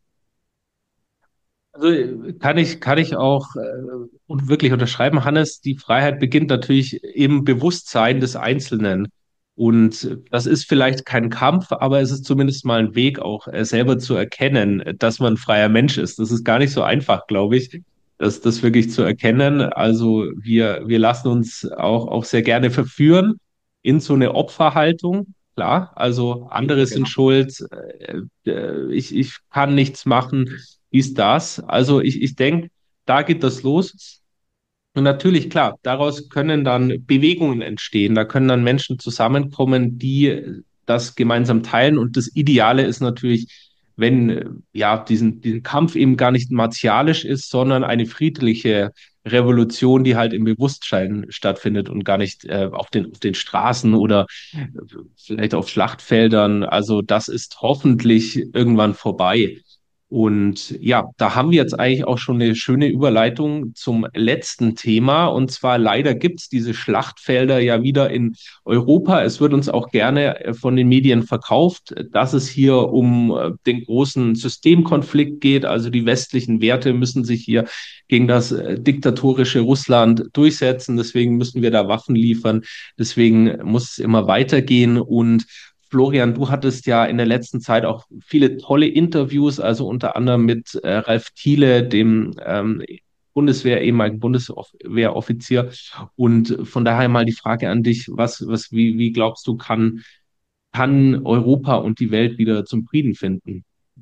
Also kann ich auch und wirklich unterschreiben, Hannes, die Freiheit beginnt natürlich im Bewusstsein des Einzelnen. Und das ist vielleicht kein Kampf, aber es ist zumindest mal ein Weg, auch selber zu erkennen, dass man ein freier Mensch ist. Das ist gar nicht so einfach, glaube ich, das wirklich zu erkennen. Also wir lassen uns auch sehr gerne verführen in so eine Opferhaltung. Klar, also andere sind schuld, ich kann nichts machen, dies, das. Also ich denke, da geht das los. Und natürlich, klar, daraus können dann Bewegungen entstehen. Da können dann Menschen zusammenkommen, die das gemeinsam teilen. Und das Ideale ist natürlich, wenn ja diesen Kampf eben gar nicht martialisch ist, sondern eine friedliche Revolution, die halt im Bewusstsein stattfindet und gar nicht auf den Straßen oder vielleicht auf Schlachtfeldern. Also das ist hoffentlich irgendwann vorbei. Und ja, da haben wir jetzt eigentlich auch schon eine schöne Überleitung zum letzten Thema. Und zwar leider gibt's diese Schlachtfelder ja wieder in Europa. Es wird uns auch gerne von den Medien verkauft, dass es hier um den großen Systemkonflikt geht. Also die westlichen Werte müssen sich hier gegen das diktatorische Russland durchsetzen. Deswegen müssen wir da Waffen liefern. Deswegen muss es immer weitergehen. Und Florian, du hattest ja in der letzten Zeit auch viele tolle Interviews, also unter anderem mit Ralf Thiele, dem ehemaligen Bundeswehroffizier. Und von daher mal die Frage an dich, wie glaubst du, kann Europa und die Welt wieder zum Frieden finden?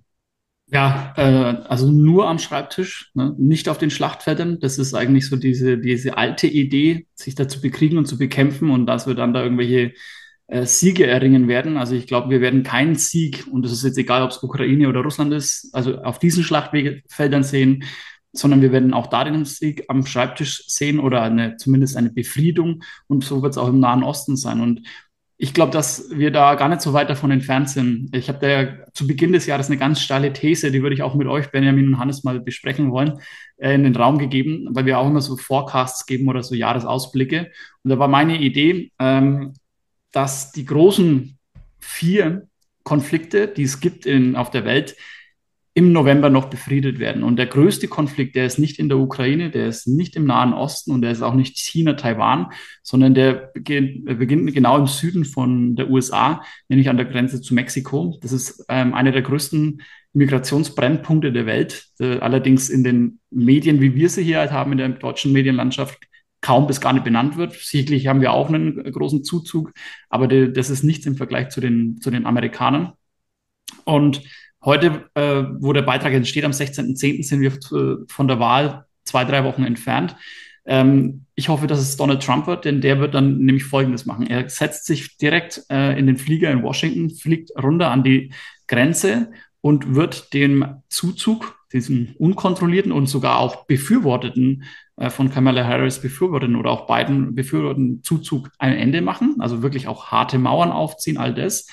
Ja, also nur am Schreibtisch, ne? Nicht auf den Schlachtfeldern. Das ist eigentlich so diese alte Idee, sich da zu bekriegen und zu bekämpfen und dass wir dann da irgendwelche Siege erringen werden. Also ich glaube, wir werden keinen Sieg, und das ist jetzt egal, ob es Ukraine oder Russland ist, also auf diesen Schlachtfeldern sehen, sondern wir werden auch da den Sieg am Schreibtisch sehen oder zumindest eine Befriedung. Und so wird es auch im Nahen Osten sein. Und ich glaube, dass wir da gar nicht so weit davon entfernt sind. Ich habe da ja zu Beginn des Jahres eine ganz steile These, die würde ich auch mit euch, Benjamin und Hannes, mal besprechen wollen, in den Raum gegeben, weil wir auch immer so Forecasts geben oder so Jahresausblicke. Und da war meine Idee, dass die großen 4 Konflikte, die es gibt auf der Welt, im November noch befriedet werden. Und der größte Konflikt, der ist nicht in der Ukraine, der ist nicht im Nahen Osten und der ist auch nicht China, Taiwan, sondern der beginnt genau im Süden von der USA, nämlich an der Grenze zu Mexiko. Das ist einer der größten Migrationsbrennpunkte der Welt, allerdings in den Medien, wie wir sie hier halt haben, in der deutschen Medienlandschaft, kaum bis gar nicht benannt wird. Sicherlich haben wir auch einen großen Zuzug, aber das ist nichts im Vergleich zu den Amerikanern. Und heute, wo der Beitrag entsteht, am 16.10. sind wir von der Wahl 2, 3 Wochen entfernt. Ich hoffe, dass es Donald Trump wird, denn der wird dann nämlich Folgendes machen. Er setzt sich direkt in den Flieger in Washington, fliegt runter an die Grenze und wird dem Zuzug, diesem unkontrollierten und sogar auch befürworteten, von Kamala Harris befürworteten oder auch Biden befürworteten Zuzug ein Ende machen, also wirklich auch harte Mauern aufziehen, all das.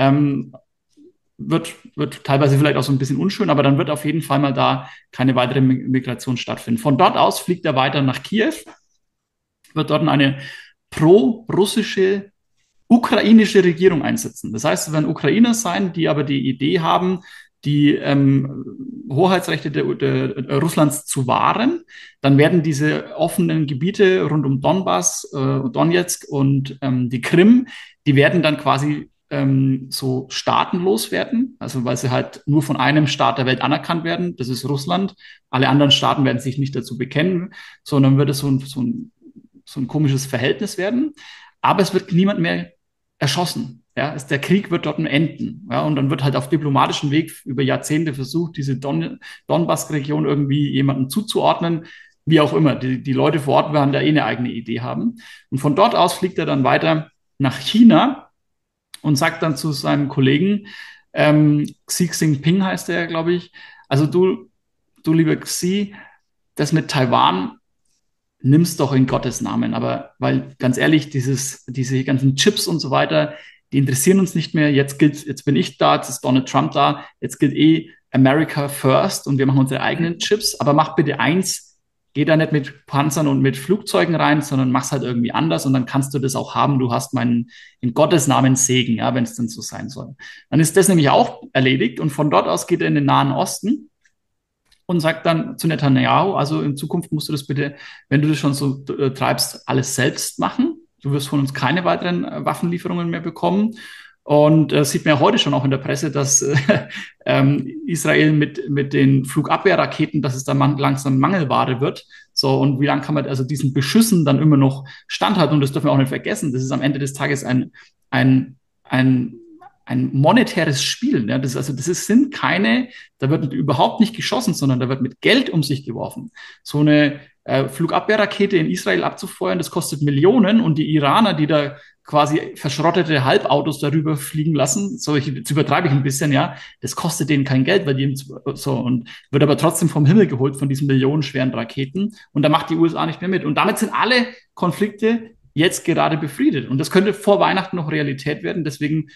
Wird teilweise vielleicht auch so ein bisschen unschön, aber dann wird auf jeden Fall mal da keine weitere Migration stattfinden. Von dort aus fliegt er weiter nach Kiew, wird dort eine pro-russische ukrainische Regierung einsetzen. Das heißt, es werden Ukrainer sein, die aber die Idee haben, die Hoheitsrechte Russlands zu wahren. Dann werden diese offenen Gebiete rund um Donbass, Donetsk und die Krim, die werden dann quasi so staatenlos werden, also weil sie halt nur von einem Staat der Welt anerkannt werden, das ist Russland. Alle anderen Staaten werden sich nicht dazu bekennen, sondern wird es so ein komisches Verhältnis werden. Aber es wird niemand mehr erschossen. Ja, der Krieg wird dort enden. Ja, und dann wird halt auf diplomatischem Weg über Jahrzehnte versucht, diese Donbass-Region irgendwie jemandem zuzuordnen, wie auch immer. Die Leute vor Ort werden da eine eigene Idee haben. Und von dort aus fliegt er dann weiter nach China und sagt dann zu seinem Kollegen, Xi Jinping heißt er, glaube ich, also du lieber Xi, das mit Taiwan, nimm's doch in Gottes Namen. Aber weil, ganz ehrlich, diese ganzen Chips und so weiter, die interessieren uns nicht mehr. Jetzt bin ich da, jetzt ist Donald Trump da, jetzt gilt America first und wir machen unsere eigenen Chips. Aber mach bitte eins, geh da nicht mit Panzern und mit Flugzeugen rein, sondern mach's halt irgendwie anders und dann kannst du das auch haben. Du hast meinen in Gottes Namen Segen, ja, wenn es denn so sein soll. Dann ist das nämlich auch erledigt und von dort aus geht er in den Nahen Osten und sagt dann zu Netanyahu, also in Zukunft musst du das bitte, wenn du das schon so treibst, alles selbst machen. Du wirst von uns keine weiteren Waffenlieferungen mehr bekommen. Und sieht man ja heute schon auch in der Presse, dass Israel mit den Flugabwehrraketen, dass es da langsam Mangelware wird. So, und wie lange kann man also diesen Beschüssen dann immer noch standhalten? Und das dürfen wir auch nicht vergessen. Das ist am Ende des Tages ein monetäres Spiel. Ja? Sind keine, da wird überhaupt nicht geschossen, sondern da wird mit Geld um sich geworfen. So eine Flugabwehrrakete in Israel abzufeuern, das kostet Millionen und die Iraner, die da quasi verschrottete Halbautos darüber fliegen lassen, jetzt übertreibe ich ein bisschen, ja, das kostet denen kein Geld, weil die so und wird aber trotzdem vom Himmel geholt von diesen millionenschweren Raketen und da macht die USA nicht mehr mit. Und damit sind alle Konflikte jetzt gerade befriedet. Und das könnte vor Weihnachten noch Realität werden. Deswegen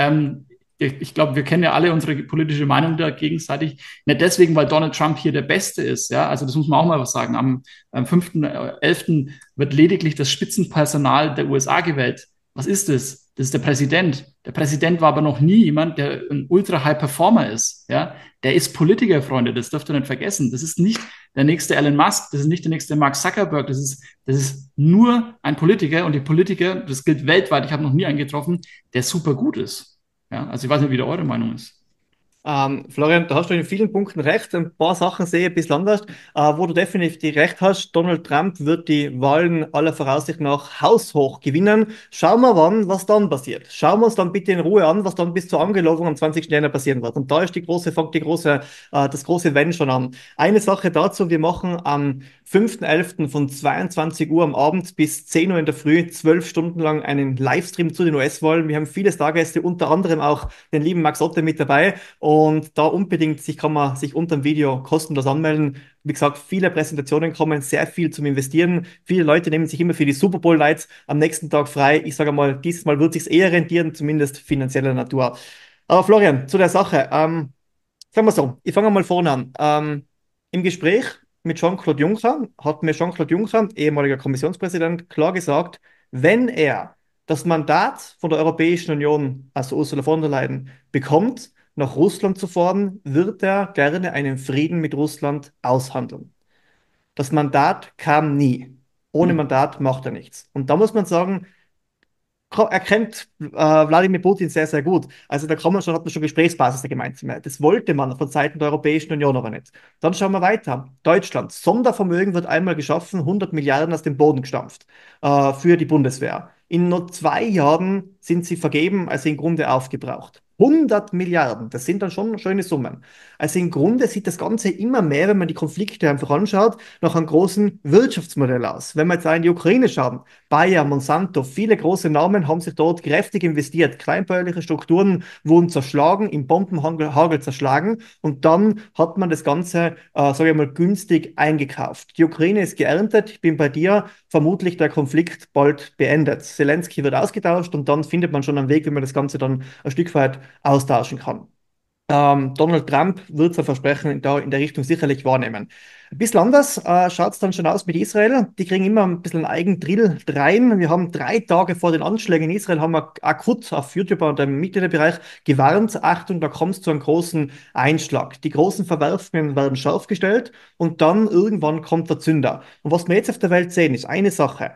ich glaube, wir kennen ja alle unsere politische Meinung da gegenseitig. Nicht deswegen, weil Donald Trump hier der Beste ist. Ja, also das muss man auch mal was sagen. Am 5.11. wird lediglich das Spitzenpersonal der USA gewählt. Was ist das? Das ist der Präsident. Der Präsident war aber noch nie jemand, der ein Ultra-High-Performer ist. Ja, der ist Politiker, Freunde. Das dürft ihr nicht vergessen. Das ist nicht der nächste Elon Musk. Das ist nicht der nächste Mark Zuckerberg. Das ist nur ein Politiker. Und die Politiker, das gilt weltweit. Ich habe noch nie einen getroffen, der super gut ist. Ja, also ich weiß nicht, wie da eure Meinung ist. Florian, da hast du in vielen Punkten recht. Ein paar Sachen sehe ich ein bisschen anders. Wo du definitiv recht hast, Donald Trump wird die Wahlen aller Voraussicht nach haushoch gewinnen. Schauen wir an, was dann passiert. Schauen wir uns dann bitte in Ruhe an, was dann bis zur Angelobung am 20. Jänner passieren wird. Und da ist das große Wenn schon an. Eine Sache dazu, wir machen am 5.11. von 22 Uhr am Abend bis 10 Uhr in der Früh 12 Stunden lang einen Livestream zu den US-Wahlen. Wir haben viele Stargäste, unter anderem auch den lieben Max Otte mit dabei. Und da unbedingt kann man sich unter dem Video kostenlos anmelden. Wie gesagt, viele Präsentationen kommen, sehr viel zum Investieren. Viele Leute nehmen sich immer für die Super Bowl Lights am nächsten Tag frei. Ich sage mal, dieses Mal wird sich's eher rentieren, zumindest finanzieller Natur. Aber Florian, zu der Sache. Sagen wir so, ich fange mal vorne an. Im Gespräch mit Jean-Claude Juncker hat mir Jean-Claude Juncker, ehemaliger Kommissionspräsident, klar gesagt, wenn er das Mandat von der Europäischen Union, also Ursula von der Leyen, bekommt, nach Russland zu fahren, wird er gerne einen Frieden mit Russland aushandeln. Das Mandat kam nie. Ohne Mandat macht er nichts. Und da muss man sagen, er kennt Wladimir Putin sehr, sehr gut. Also da hat man schon Gesprächsbasis der Gemeinsamkeit. Das wollte man von Seiten der Europäischen Union aber nicht. Dann schauen wir weiter. Deutschland. Sondervermögen wird einmal geschaffen, 100 Milliarden aus dem Boden gestampft für die Bundeswehr. In nur 2 Jahren sind sie vergeben, also im Grunde aufgebraucht. 100 Milliarden, das sind dann schon schöne Summen. Also im Grunde sieht das Ganze immer mehr, wenn man die Konflikte einfach anschaut, nach einem großen Wirtschaftsmodell aus. Wenn wir jetzt in die Ukraine schauen, Bayer, Monsanto, viele große Namen haben sich dort kräftig investiert. Kleinbäuerliche Strukturen wurden zerschlagen, im Bombenhagel zerschlagen und dann hat man das Ganze, sage ich mal, günstig eingekauft. Die Ukraine ist geerntet, ich bin bei dir, vermutlich der Konflikt bald beendet. Zelensky wird ausgetauscht und dann findet man schon einen Weg, wie man das Ganze dann ein Stück weit austauschen kann. Donald Trump wird sein Versprechen in der Richtung sicherlich wahrnehmen. Ein bisschen anders schaut es dann schon aus mit Israel. Die kriegen immer ein bisschen einen Eigendrill rein. Wir haben 3 Tage vor den Anschlägen in Israel haben wir akut auf YouTube und im Mitgliederbereich gewarnt. Achtung, da kommt es zu einem großen Einschlag. Die großen Verwerfungen werden scharf gestellt und dann irgendwann kommt der Zünder. Und was wir jetzt auf der Welt sehen, ist eine Sache.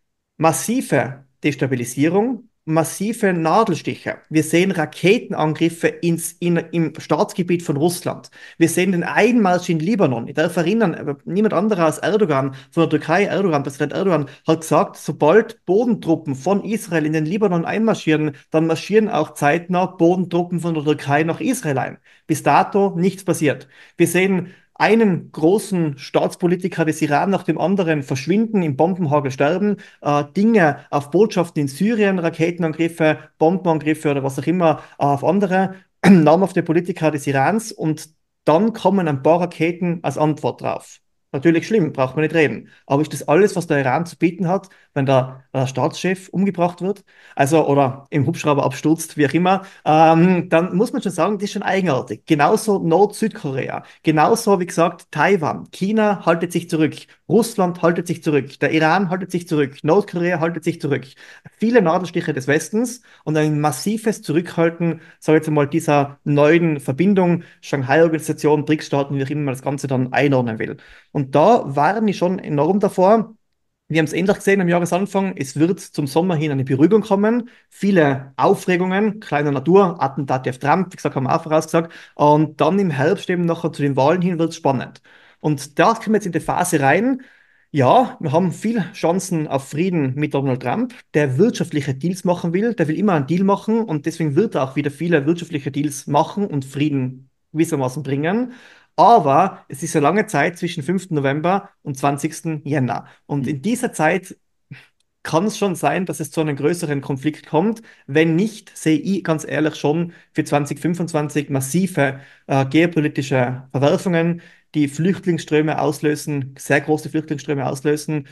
Massive Destabilisierung, massive Nadelstiche. Wir sehen Raketenangriffe im Staatsgebiet von Russland. Wir sehen den Einmarsch in Libanon. Ich darf erinnern, niemand anderer als Erdogan von der Türkei, Präsident Erdogan, hat gesagt, sobald Bodentruppen von Israel in den Libanon einmarschieren, dann marschieren auch zeitnah Bodentruppen von der Türkei nach Israel ein. Bis dato nichts passiert. Wir sehen einen großen Staatspolitiker des Iran nach dem anderen verschwinden, im Bombenhagel sterben, Dinge auf Botschaften in Syrien, Raketenangriffe, Bombenangriffe oder was auch immer auf andere namhafte Politiker des Irans und dann kommen ein paar Raketen als Antwort drauf. Natürlich schlimm, braucht man nicht reden. Aber ist das alles, was der Iran zu bieten hat, wenn der Staatschef umgebracht wird? Also, oder im Hubschrauber abstürzt, wie auch immer, dann muss man schon sagen, das ist schon eigenartig. Genauso Nord-Südkorea, genauso, wie gesagt, Taiwan. China haltet sich zurück, Russland haltet sich zurück, der Iran haltet sich zurück, Nordkorea haltet sich zurück. Viele Nadelstiche des Westens und ein massives Zurückhalten, sage ich jetzt mal, dieser neuen Verbindung, Shanghai-Organisation, BRICS-Staaten, wie auch immer man das Ganze dann einordnen will. Und da waren die schon enorm davor. Wir haben es ähnlich gesehen am Jahresanfang. Es wird zum Sommer hin eine Beruhigung kommen. Viele Aufregungen, kleiner Natur, Attentate auf Trump, wie gesagt, haben wir auch vorausgesagt. Und dann im Herbst eben nachher zu den Wahlen hin wird es spannend. Und da kommen wir jetzt in die Phase rein. Ja, wir haben viele Chancen auf Frieden mit Donald Trump, der wirtschaftliche Deals machen will. Der will immer einen Deal machen und deswegen wird er auch wieder viele wirtschaftliche Deals machen und Frieden gewissermaßen bringen. Aber es ist eine lange Zeit zwischen 5. November und 20. Jänner. Und in dieser Zeit kann es schon sein, dass es zu einem größeren Konflikt kommt. Wenn nicht, sehe ich ganz ehrlich schon für 2025 massive geopolitische Verwerfungen, die Flüchtlingsströme auslösen, sehr große Flüchtlingsströme auslösen.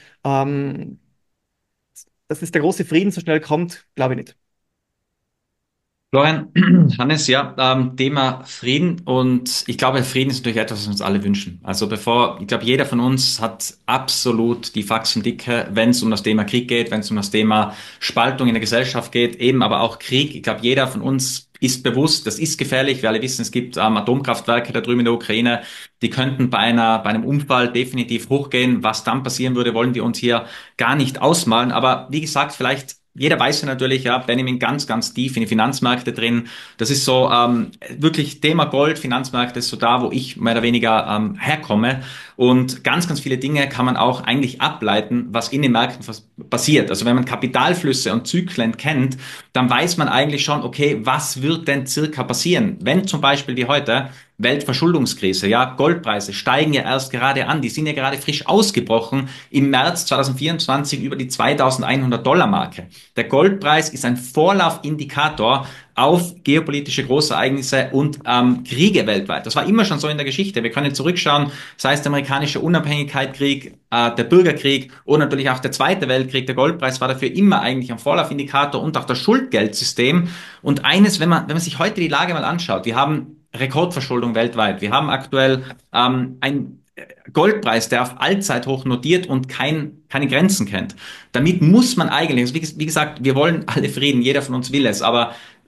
Dass es der große Frieden so schnell kommt, glaube ich nicht. Florian, Hannes, ja, Thema Frieden und ich glaube, Frieden ist natürlich etwas, was wir uns alle wünschen. Also ich glaube, jeder von uns hat absolut die Faxen dicke, wenn es um das Thema Krieg geht, wenn es um das Thema Spaltung in der Gesellschaft geht, eben aber auch Krieg. Ich glaube, jeder von uns ist bewusst, das ist gefährlich. Wir alle wissen, es gibt Atomkraftwerke da drüben in der Ukraine, die könnten bei einem Unfall definitiv hochgehen. Was dann passieren würde, wollen wir uns hier gar nicht ausmalen. Aber wie gesagt, vielleicht jeder weiß ja natürlich, ja, Benjamin ganz, ganz tief in die Finanzmärkte drin. Das ist so wirklich Thema Gold, Finanzmärkte ist so da, wo ich mehr oder weniger herkomme. Und ganz, ganz viele Dinge kann man auch eigentlich ableiten, was in den Märkten passiert. Also wenn man Kapitalflüsse und Zyklen kennt, dann weiß man eigentlich schon, okay, was wird denn circa passieren? Wenn zum Beispiel wie heute Weltverschuldungskrise, ja, Goldpreise steigen ja erst gerade an, die sind ja gerade frisch ausgebrochen im März 2024 über die 2100 Dollar Marke. Der Goldpreis ist ein Vorlaufindikator auf geopolitische Großereignisse und Kriege weltweit. Das war immer schon so in der Geschichte. Wir können zurückschauen, sei es der amerikanische Unabhängigkeitskrieg, der Bürgerkrieg und natürlich auch der Zweite Weltkrieg. Der Goldpreis war dafür immer eigentlich ein Vorlaufindikator und auch das Schuldgeldsystem. Und eines, wenn man sich heute die Lage mal anschaut, wir haben Rekordverschuldung weltweit. Wir haben aktuell ein Goldpreis, der auf Allzeithoch notiert und keine Grenzen kennt. Damit muss man eigentlich, also wie gesagt, wir wollen alle Frieden, jeder von uns will es, aber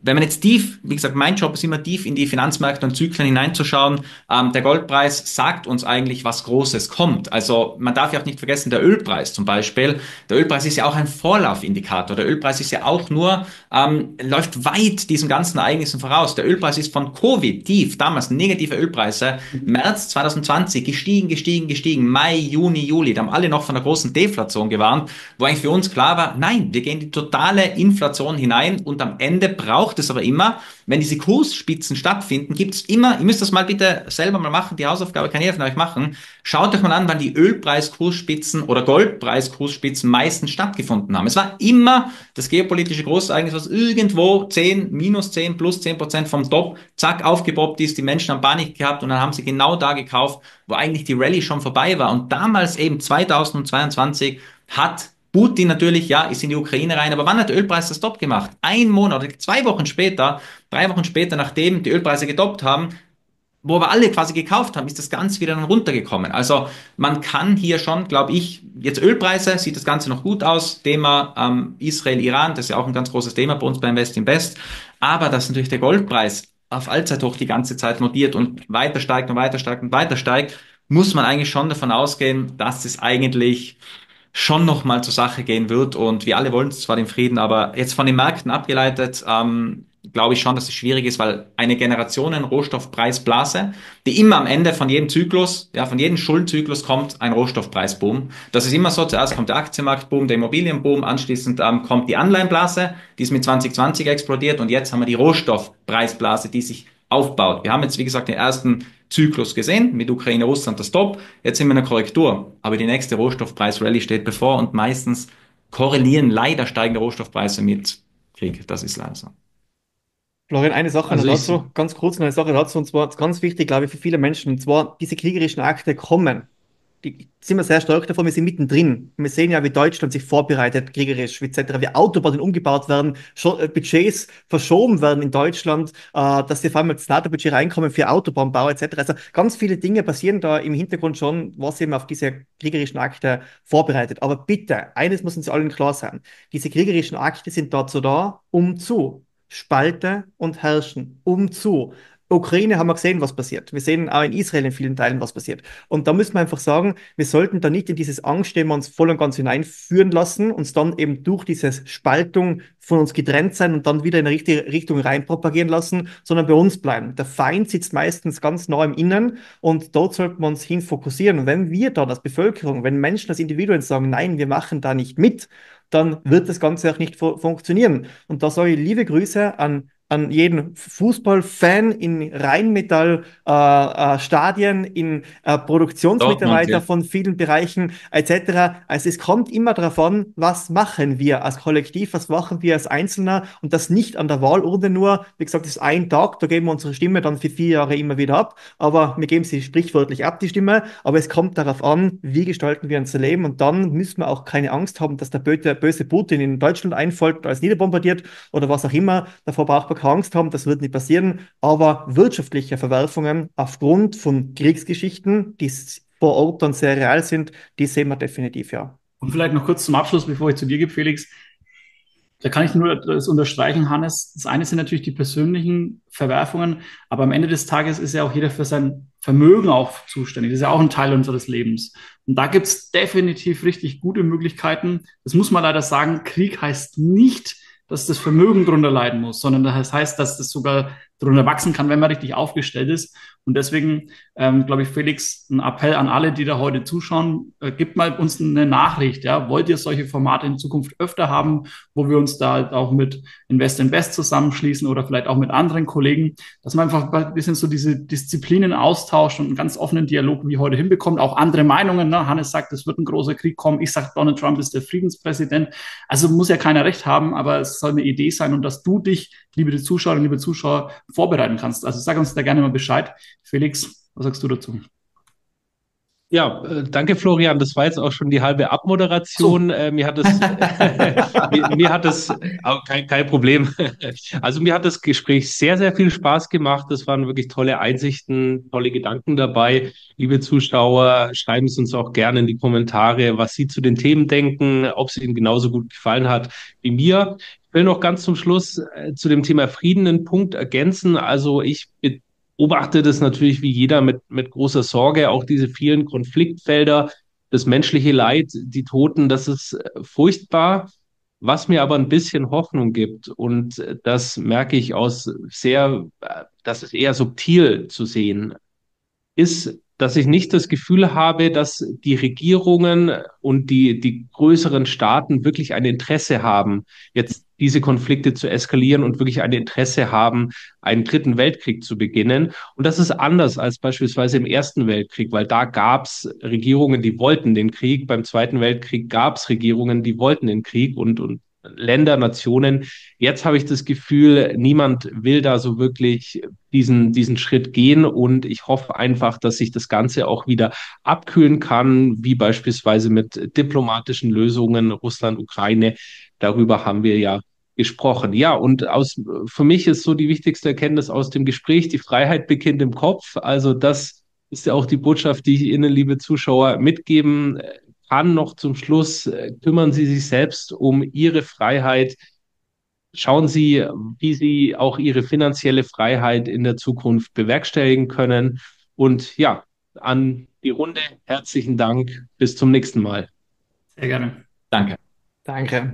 wenn man jetzt tief, wie gesagt, mein Job ist immer tief in die Finanzmärkte und Zyklen hineinzuschauen. Der Goldpreis sagt uns eigentlich, was Großes kommt. Also man darf ja auch nicht vergessen, der Ölpreis zum Beispiel. Der Ölpreis ist ja auch ein Vorlaufindikator. Der Ölpreis ist ja auch nur, läuft weit diesen ganzen Ereignissen voraus. Der Ölpreis ist von Covid tief, damals negative Ölpreise, März 2020 gestiegen, Mai, Juni, Juli. Da haben alle noch von der großen Deflation gewarnt, wo eigentlich für uns klar war, nein, wir gehen in die totale Inflation hinein und am Ende braucht es aber immer, wenn diese Kursspitzen stattfinden, gibt es immer, ihr müsst das mal bitte selber mal machen, die Hausaufgabe kann jeder von euch machen, schaut euch mal an, wann die Ölpreiskursspitzen oder Goldpreiskursspitzen meistens stattgefunden haben. Es war immer das geopolitische Großereignis, was irgendwo 10, minus 10, plus 10% vom Top, zack, aufgepoppt ist, die Menschen haben Panik gehabt und dann haben sie genau da gekauft, wo eigentlich die Rallye schon vorbei war. Und damals eben 2022 hat Putin natürlich, ja, ist in die Ukraine rein, aber wann hat der Ölpreis das Top gemacht? Ein Monat oder 2 Wochen später, 3 Wochen später, nachdem die Ölpreise getoppt haben, wo aber alle quasi gekauft haben, ist das Ganze wieder dann runtergekommen. Also man kann hier schon, glaube ich, jetzt Ölpreise, sieht das Ganze noch gut aus, Thema Israel, Iran, das ist ja auch ein ganz großes Thema bei uns bei Invest in Best, aber dass natürlich der Goldpreis auf Allzeithoch die ganze Zeit notiert und weiter steigt und weiter steigt und weiter steigt, muss man eigentlich schon davon ausgehen, dass es eigentlich schon noch mal zur Sache gehen wird und wir alle wollen zwar den Frieden, aber jetzt von den Märkten abgeleitet, glaube ich schon, dass es schwierig ist, weil eine Generationen-Rohstoffpreisblase, die immer am Ende von jedem Zyklus, ja, von jedem Schuldenzyklus kommt ein Rohstoffpreisboom. Das ist immer so, zuerst kommt der Aktienmarktboom, der Immobilienboom, anschließend kommt die Anleihenblase, die ist mit 2020 explodiert und jetzt haben wir die Rohstoffpreisblase, die sich aufbaut. Wir haben jetzt, wie gesagt, den ersten Zyklus gesehen, mit Ukraine, Russland das Top. Jetzt sind wir in einer Korrektur. Aber die nächste Rohstoffpreis-Rallye steht bevor und meistens korrelieren leider steigende Rohstoffpreise mit Krieg. Das ist leider so. Florian, eine Sache Also noch ich, dazu, ganz kurz noch eine Sache dazu, und zwar ganz wichtig, glaube ich, für viele Menschen, und zwar diese kriegerischen Akte kommen. Die sind wir sehr stark davon, wir sind mittendrin. Wir sehen ja, wie Deutschland sich vorbereitet, kriegerisch, etc., wie Autobahnen umgebaut werden, Budgets verschoben werden in Deutschland, dass sie vor allem ins NATO-Budget reinkommen für Autobahnbau, etc. Also ganz viele Dinge passieren da im Hintergrund schon, was eben auf diese kriegerischen Akte vorbereitet. Aber bitte, eines muss uns allen klar sein, diese kriegerischen Akte sind dazu da, um zu Spalte und Herrschen, um zu. Ukraine haben wir gesehen, was passiert. Wir sehen auch in Israel in vielen Teilen, was passiert. Und da müssen wir einfach sagen, wir sollten da nicht in dieses Angstthema uns voll und ganz hineinführen lassen, uns dann eben durch diese Spaltung von uns getrennt sein und dann wieder in eine richtige Richtung rein propagieren lassen, sondern bei uns bleiben. Der Feind sitzt meistens ganz nah im Innen und dort sollten wir uns hin fokussieren. Und wenn wir dann als Bevölkerung, wenn Menschen als Individuen sagen, nein, wir machen da nicht mit, dann wird das Ganze auch nicht funktionieren. Und da sage ich liebe Grüße an jeden Fußballfan in Rheinmetall-Stadien, in Produktionsmitarbeiter von vielen Bereichen etc. Also es kommt immer darauf an, was machen wir als Kollektiv, was machen wir als Einzelner und das nicht an der Wahlurne nur. Wie gesagt, das ist ein Tag, da geben wir unsere Stimme dann für 4 Jahre immer wieder ab, aber wir geben sie sprichwörtlich ab, die Stimme. Aber es kommt darauf an, wie gestalten wir unser Leben und dann müssen wir auch keine Angst haben, dass der böse Putin in Deutschland einfällt und alles niederbombardiert oder was auch immer. Davor braucht man keine Angst haben, das wird nicht passieren, aber wirtschaftliche Verwerfungen aufgrund von Kriegsgeschichten, die vor Ort dann sehr real sind, die sehen wir definitiv, ja. Und vielleicht noch kurz zum Abschluss, bevor ich zu dir gebe, Felix. Da kann ich nur das unterstreichen, Hannes. Das eine sind natürlich die persönlichen Verwerfungen, aber am Ende des Tages ist ja auch jeder für sein Vermögen auch zuständig. Das ist ja auch ein Teil unseres Lebens. Und da gibt es definitiv richtig gute Möglichkeiten. Das muss man leider sagen, Krieg heißt nicht, dass das Vermögen drunter leiden muss, sondern das heißt, dass das sogar drunter wachsen kann, wenn man richtig aufgestellt ist. Und deswegen, glaube ich, Felix, ein Appell an alle, die da heute zuschauen, gebt mal uns eine Nachricht. Ja? Wollt ihr solche Formate in Zukunft öfter haben, wo wir uns da halt auch mit Invest in Best zusammenschließen oder vielleicht auch mit anderen Kollegen, dass man einfach ein bisschen so diese Disziplinen austauscht und einen ganz offenen Dialog wie heute hinbekommt. Auch andere Meinungen. Ne? Hannes sagt, es wird ein großer Krieg kommen. Ich sage, Donald Trump ist der Friedenspräsident. Also muss ja keiner recht haben, aber es soll eine Idee sein und dass du dich, liebe Zuschauerinnen, liebe Zuschauer, vorbereiten kannst. Also sag uns da gerne mal Bescheid. Felix, was sagst du dazu? Ja, danke Florian. Das war jetzt auch schon die halbe Abmoderation. Mir hat es, mir hat es auch kein Problem. Also mir hat das Gespräch sehr, sehr viel Spaß gemacht. Es waren wirklich tolle Einsichten, tolle Gedanken dabei. Liebe Zuschauer, schreiben Sie uns auch gerne in die Kommentare, was Sie zu den Themen denken, ob es Ihnen genauso gut gefallen hat wie mir. Ich will noch ganz zum Schluss zu dem Thema Frieden einen Punkt ergänzen. Also ich beobachte das natürlich wie jeder mit großer Sorge, auch diese vielen Konfliktfelder, das menschliche Leid, die Toten, das ist furchtbar. Was mir aber ein bisschen Hoffnung gibt, und das merke ich das ist eher subtil zu sehen, ist, dass ich nicht das Gefühl habe, dass die Regierungen und die größeren Staaten wirklich ein Interesse haben, jetzt diese Konflikte zu eskalieren und wirklich ein Interesse haben, einen dritten Weltkrieg zu beginnen. Und das ist anders als beispielsweise im Ersten Weltkrieg, weil da gab es Regierungen, die wollten den Krieg. Beim Zweiten Weltkrieg gab es Regierungen, die wollten den Krieg und Länder, Nationen. Jetzt habe ich das Gefühl, niemand will da so wirklich diesen Schritt gehen. Und ich hoffe einfach, dass sich das Ganze auch wieder abkühlen kann, wie beispielsweise mit diplomatischen Lösungen Russland, Ukraine. Darüber haben wir ja gesprochen. Ja, und für mich ist so die wichtigste Erkenntnis aus dem Gespräch: Die Freiheit beginnt im Kopf. Also das ist ja auch die Botschaft, die ich Ihnen, liebe Zuschauer, mitgeben kann. Noch zum Schluss: Kümmern Sie sich selbst um Ihre Freiheit. Schauen Sie, wie Sie auch Ihre finanzielle Freiheit in der Zukunft bewerkstelligen können. Und ja, an die Runde herzlichen Dank. Bis zum nächsten Mal. Sehr gerne. Danke. Danke.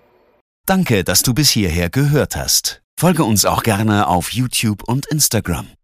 Danke, dass du bis hierher gehört hast. Folge uns auch gerne auf YouTube und Instagram.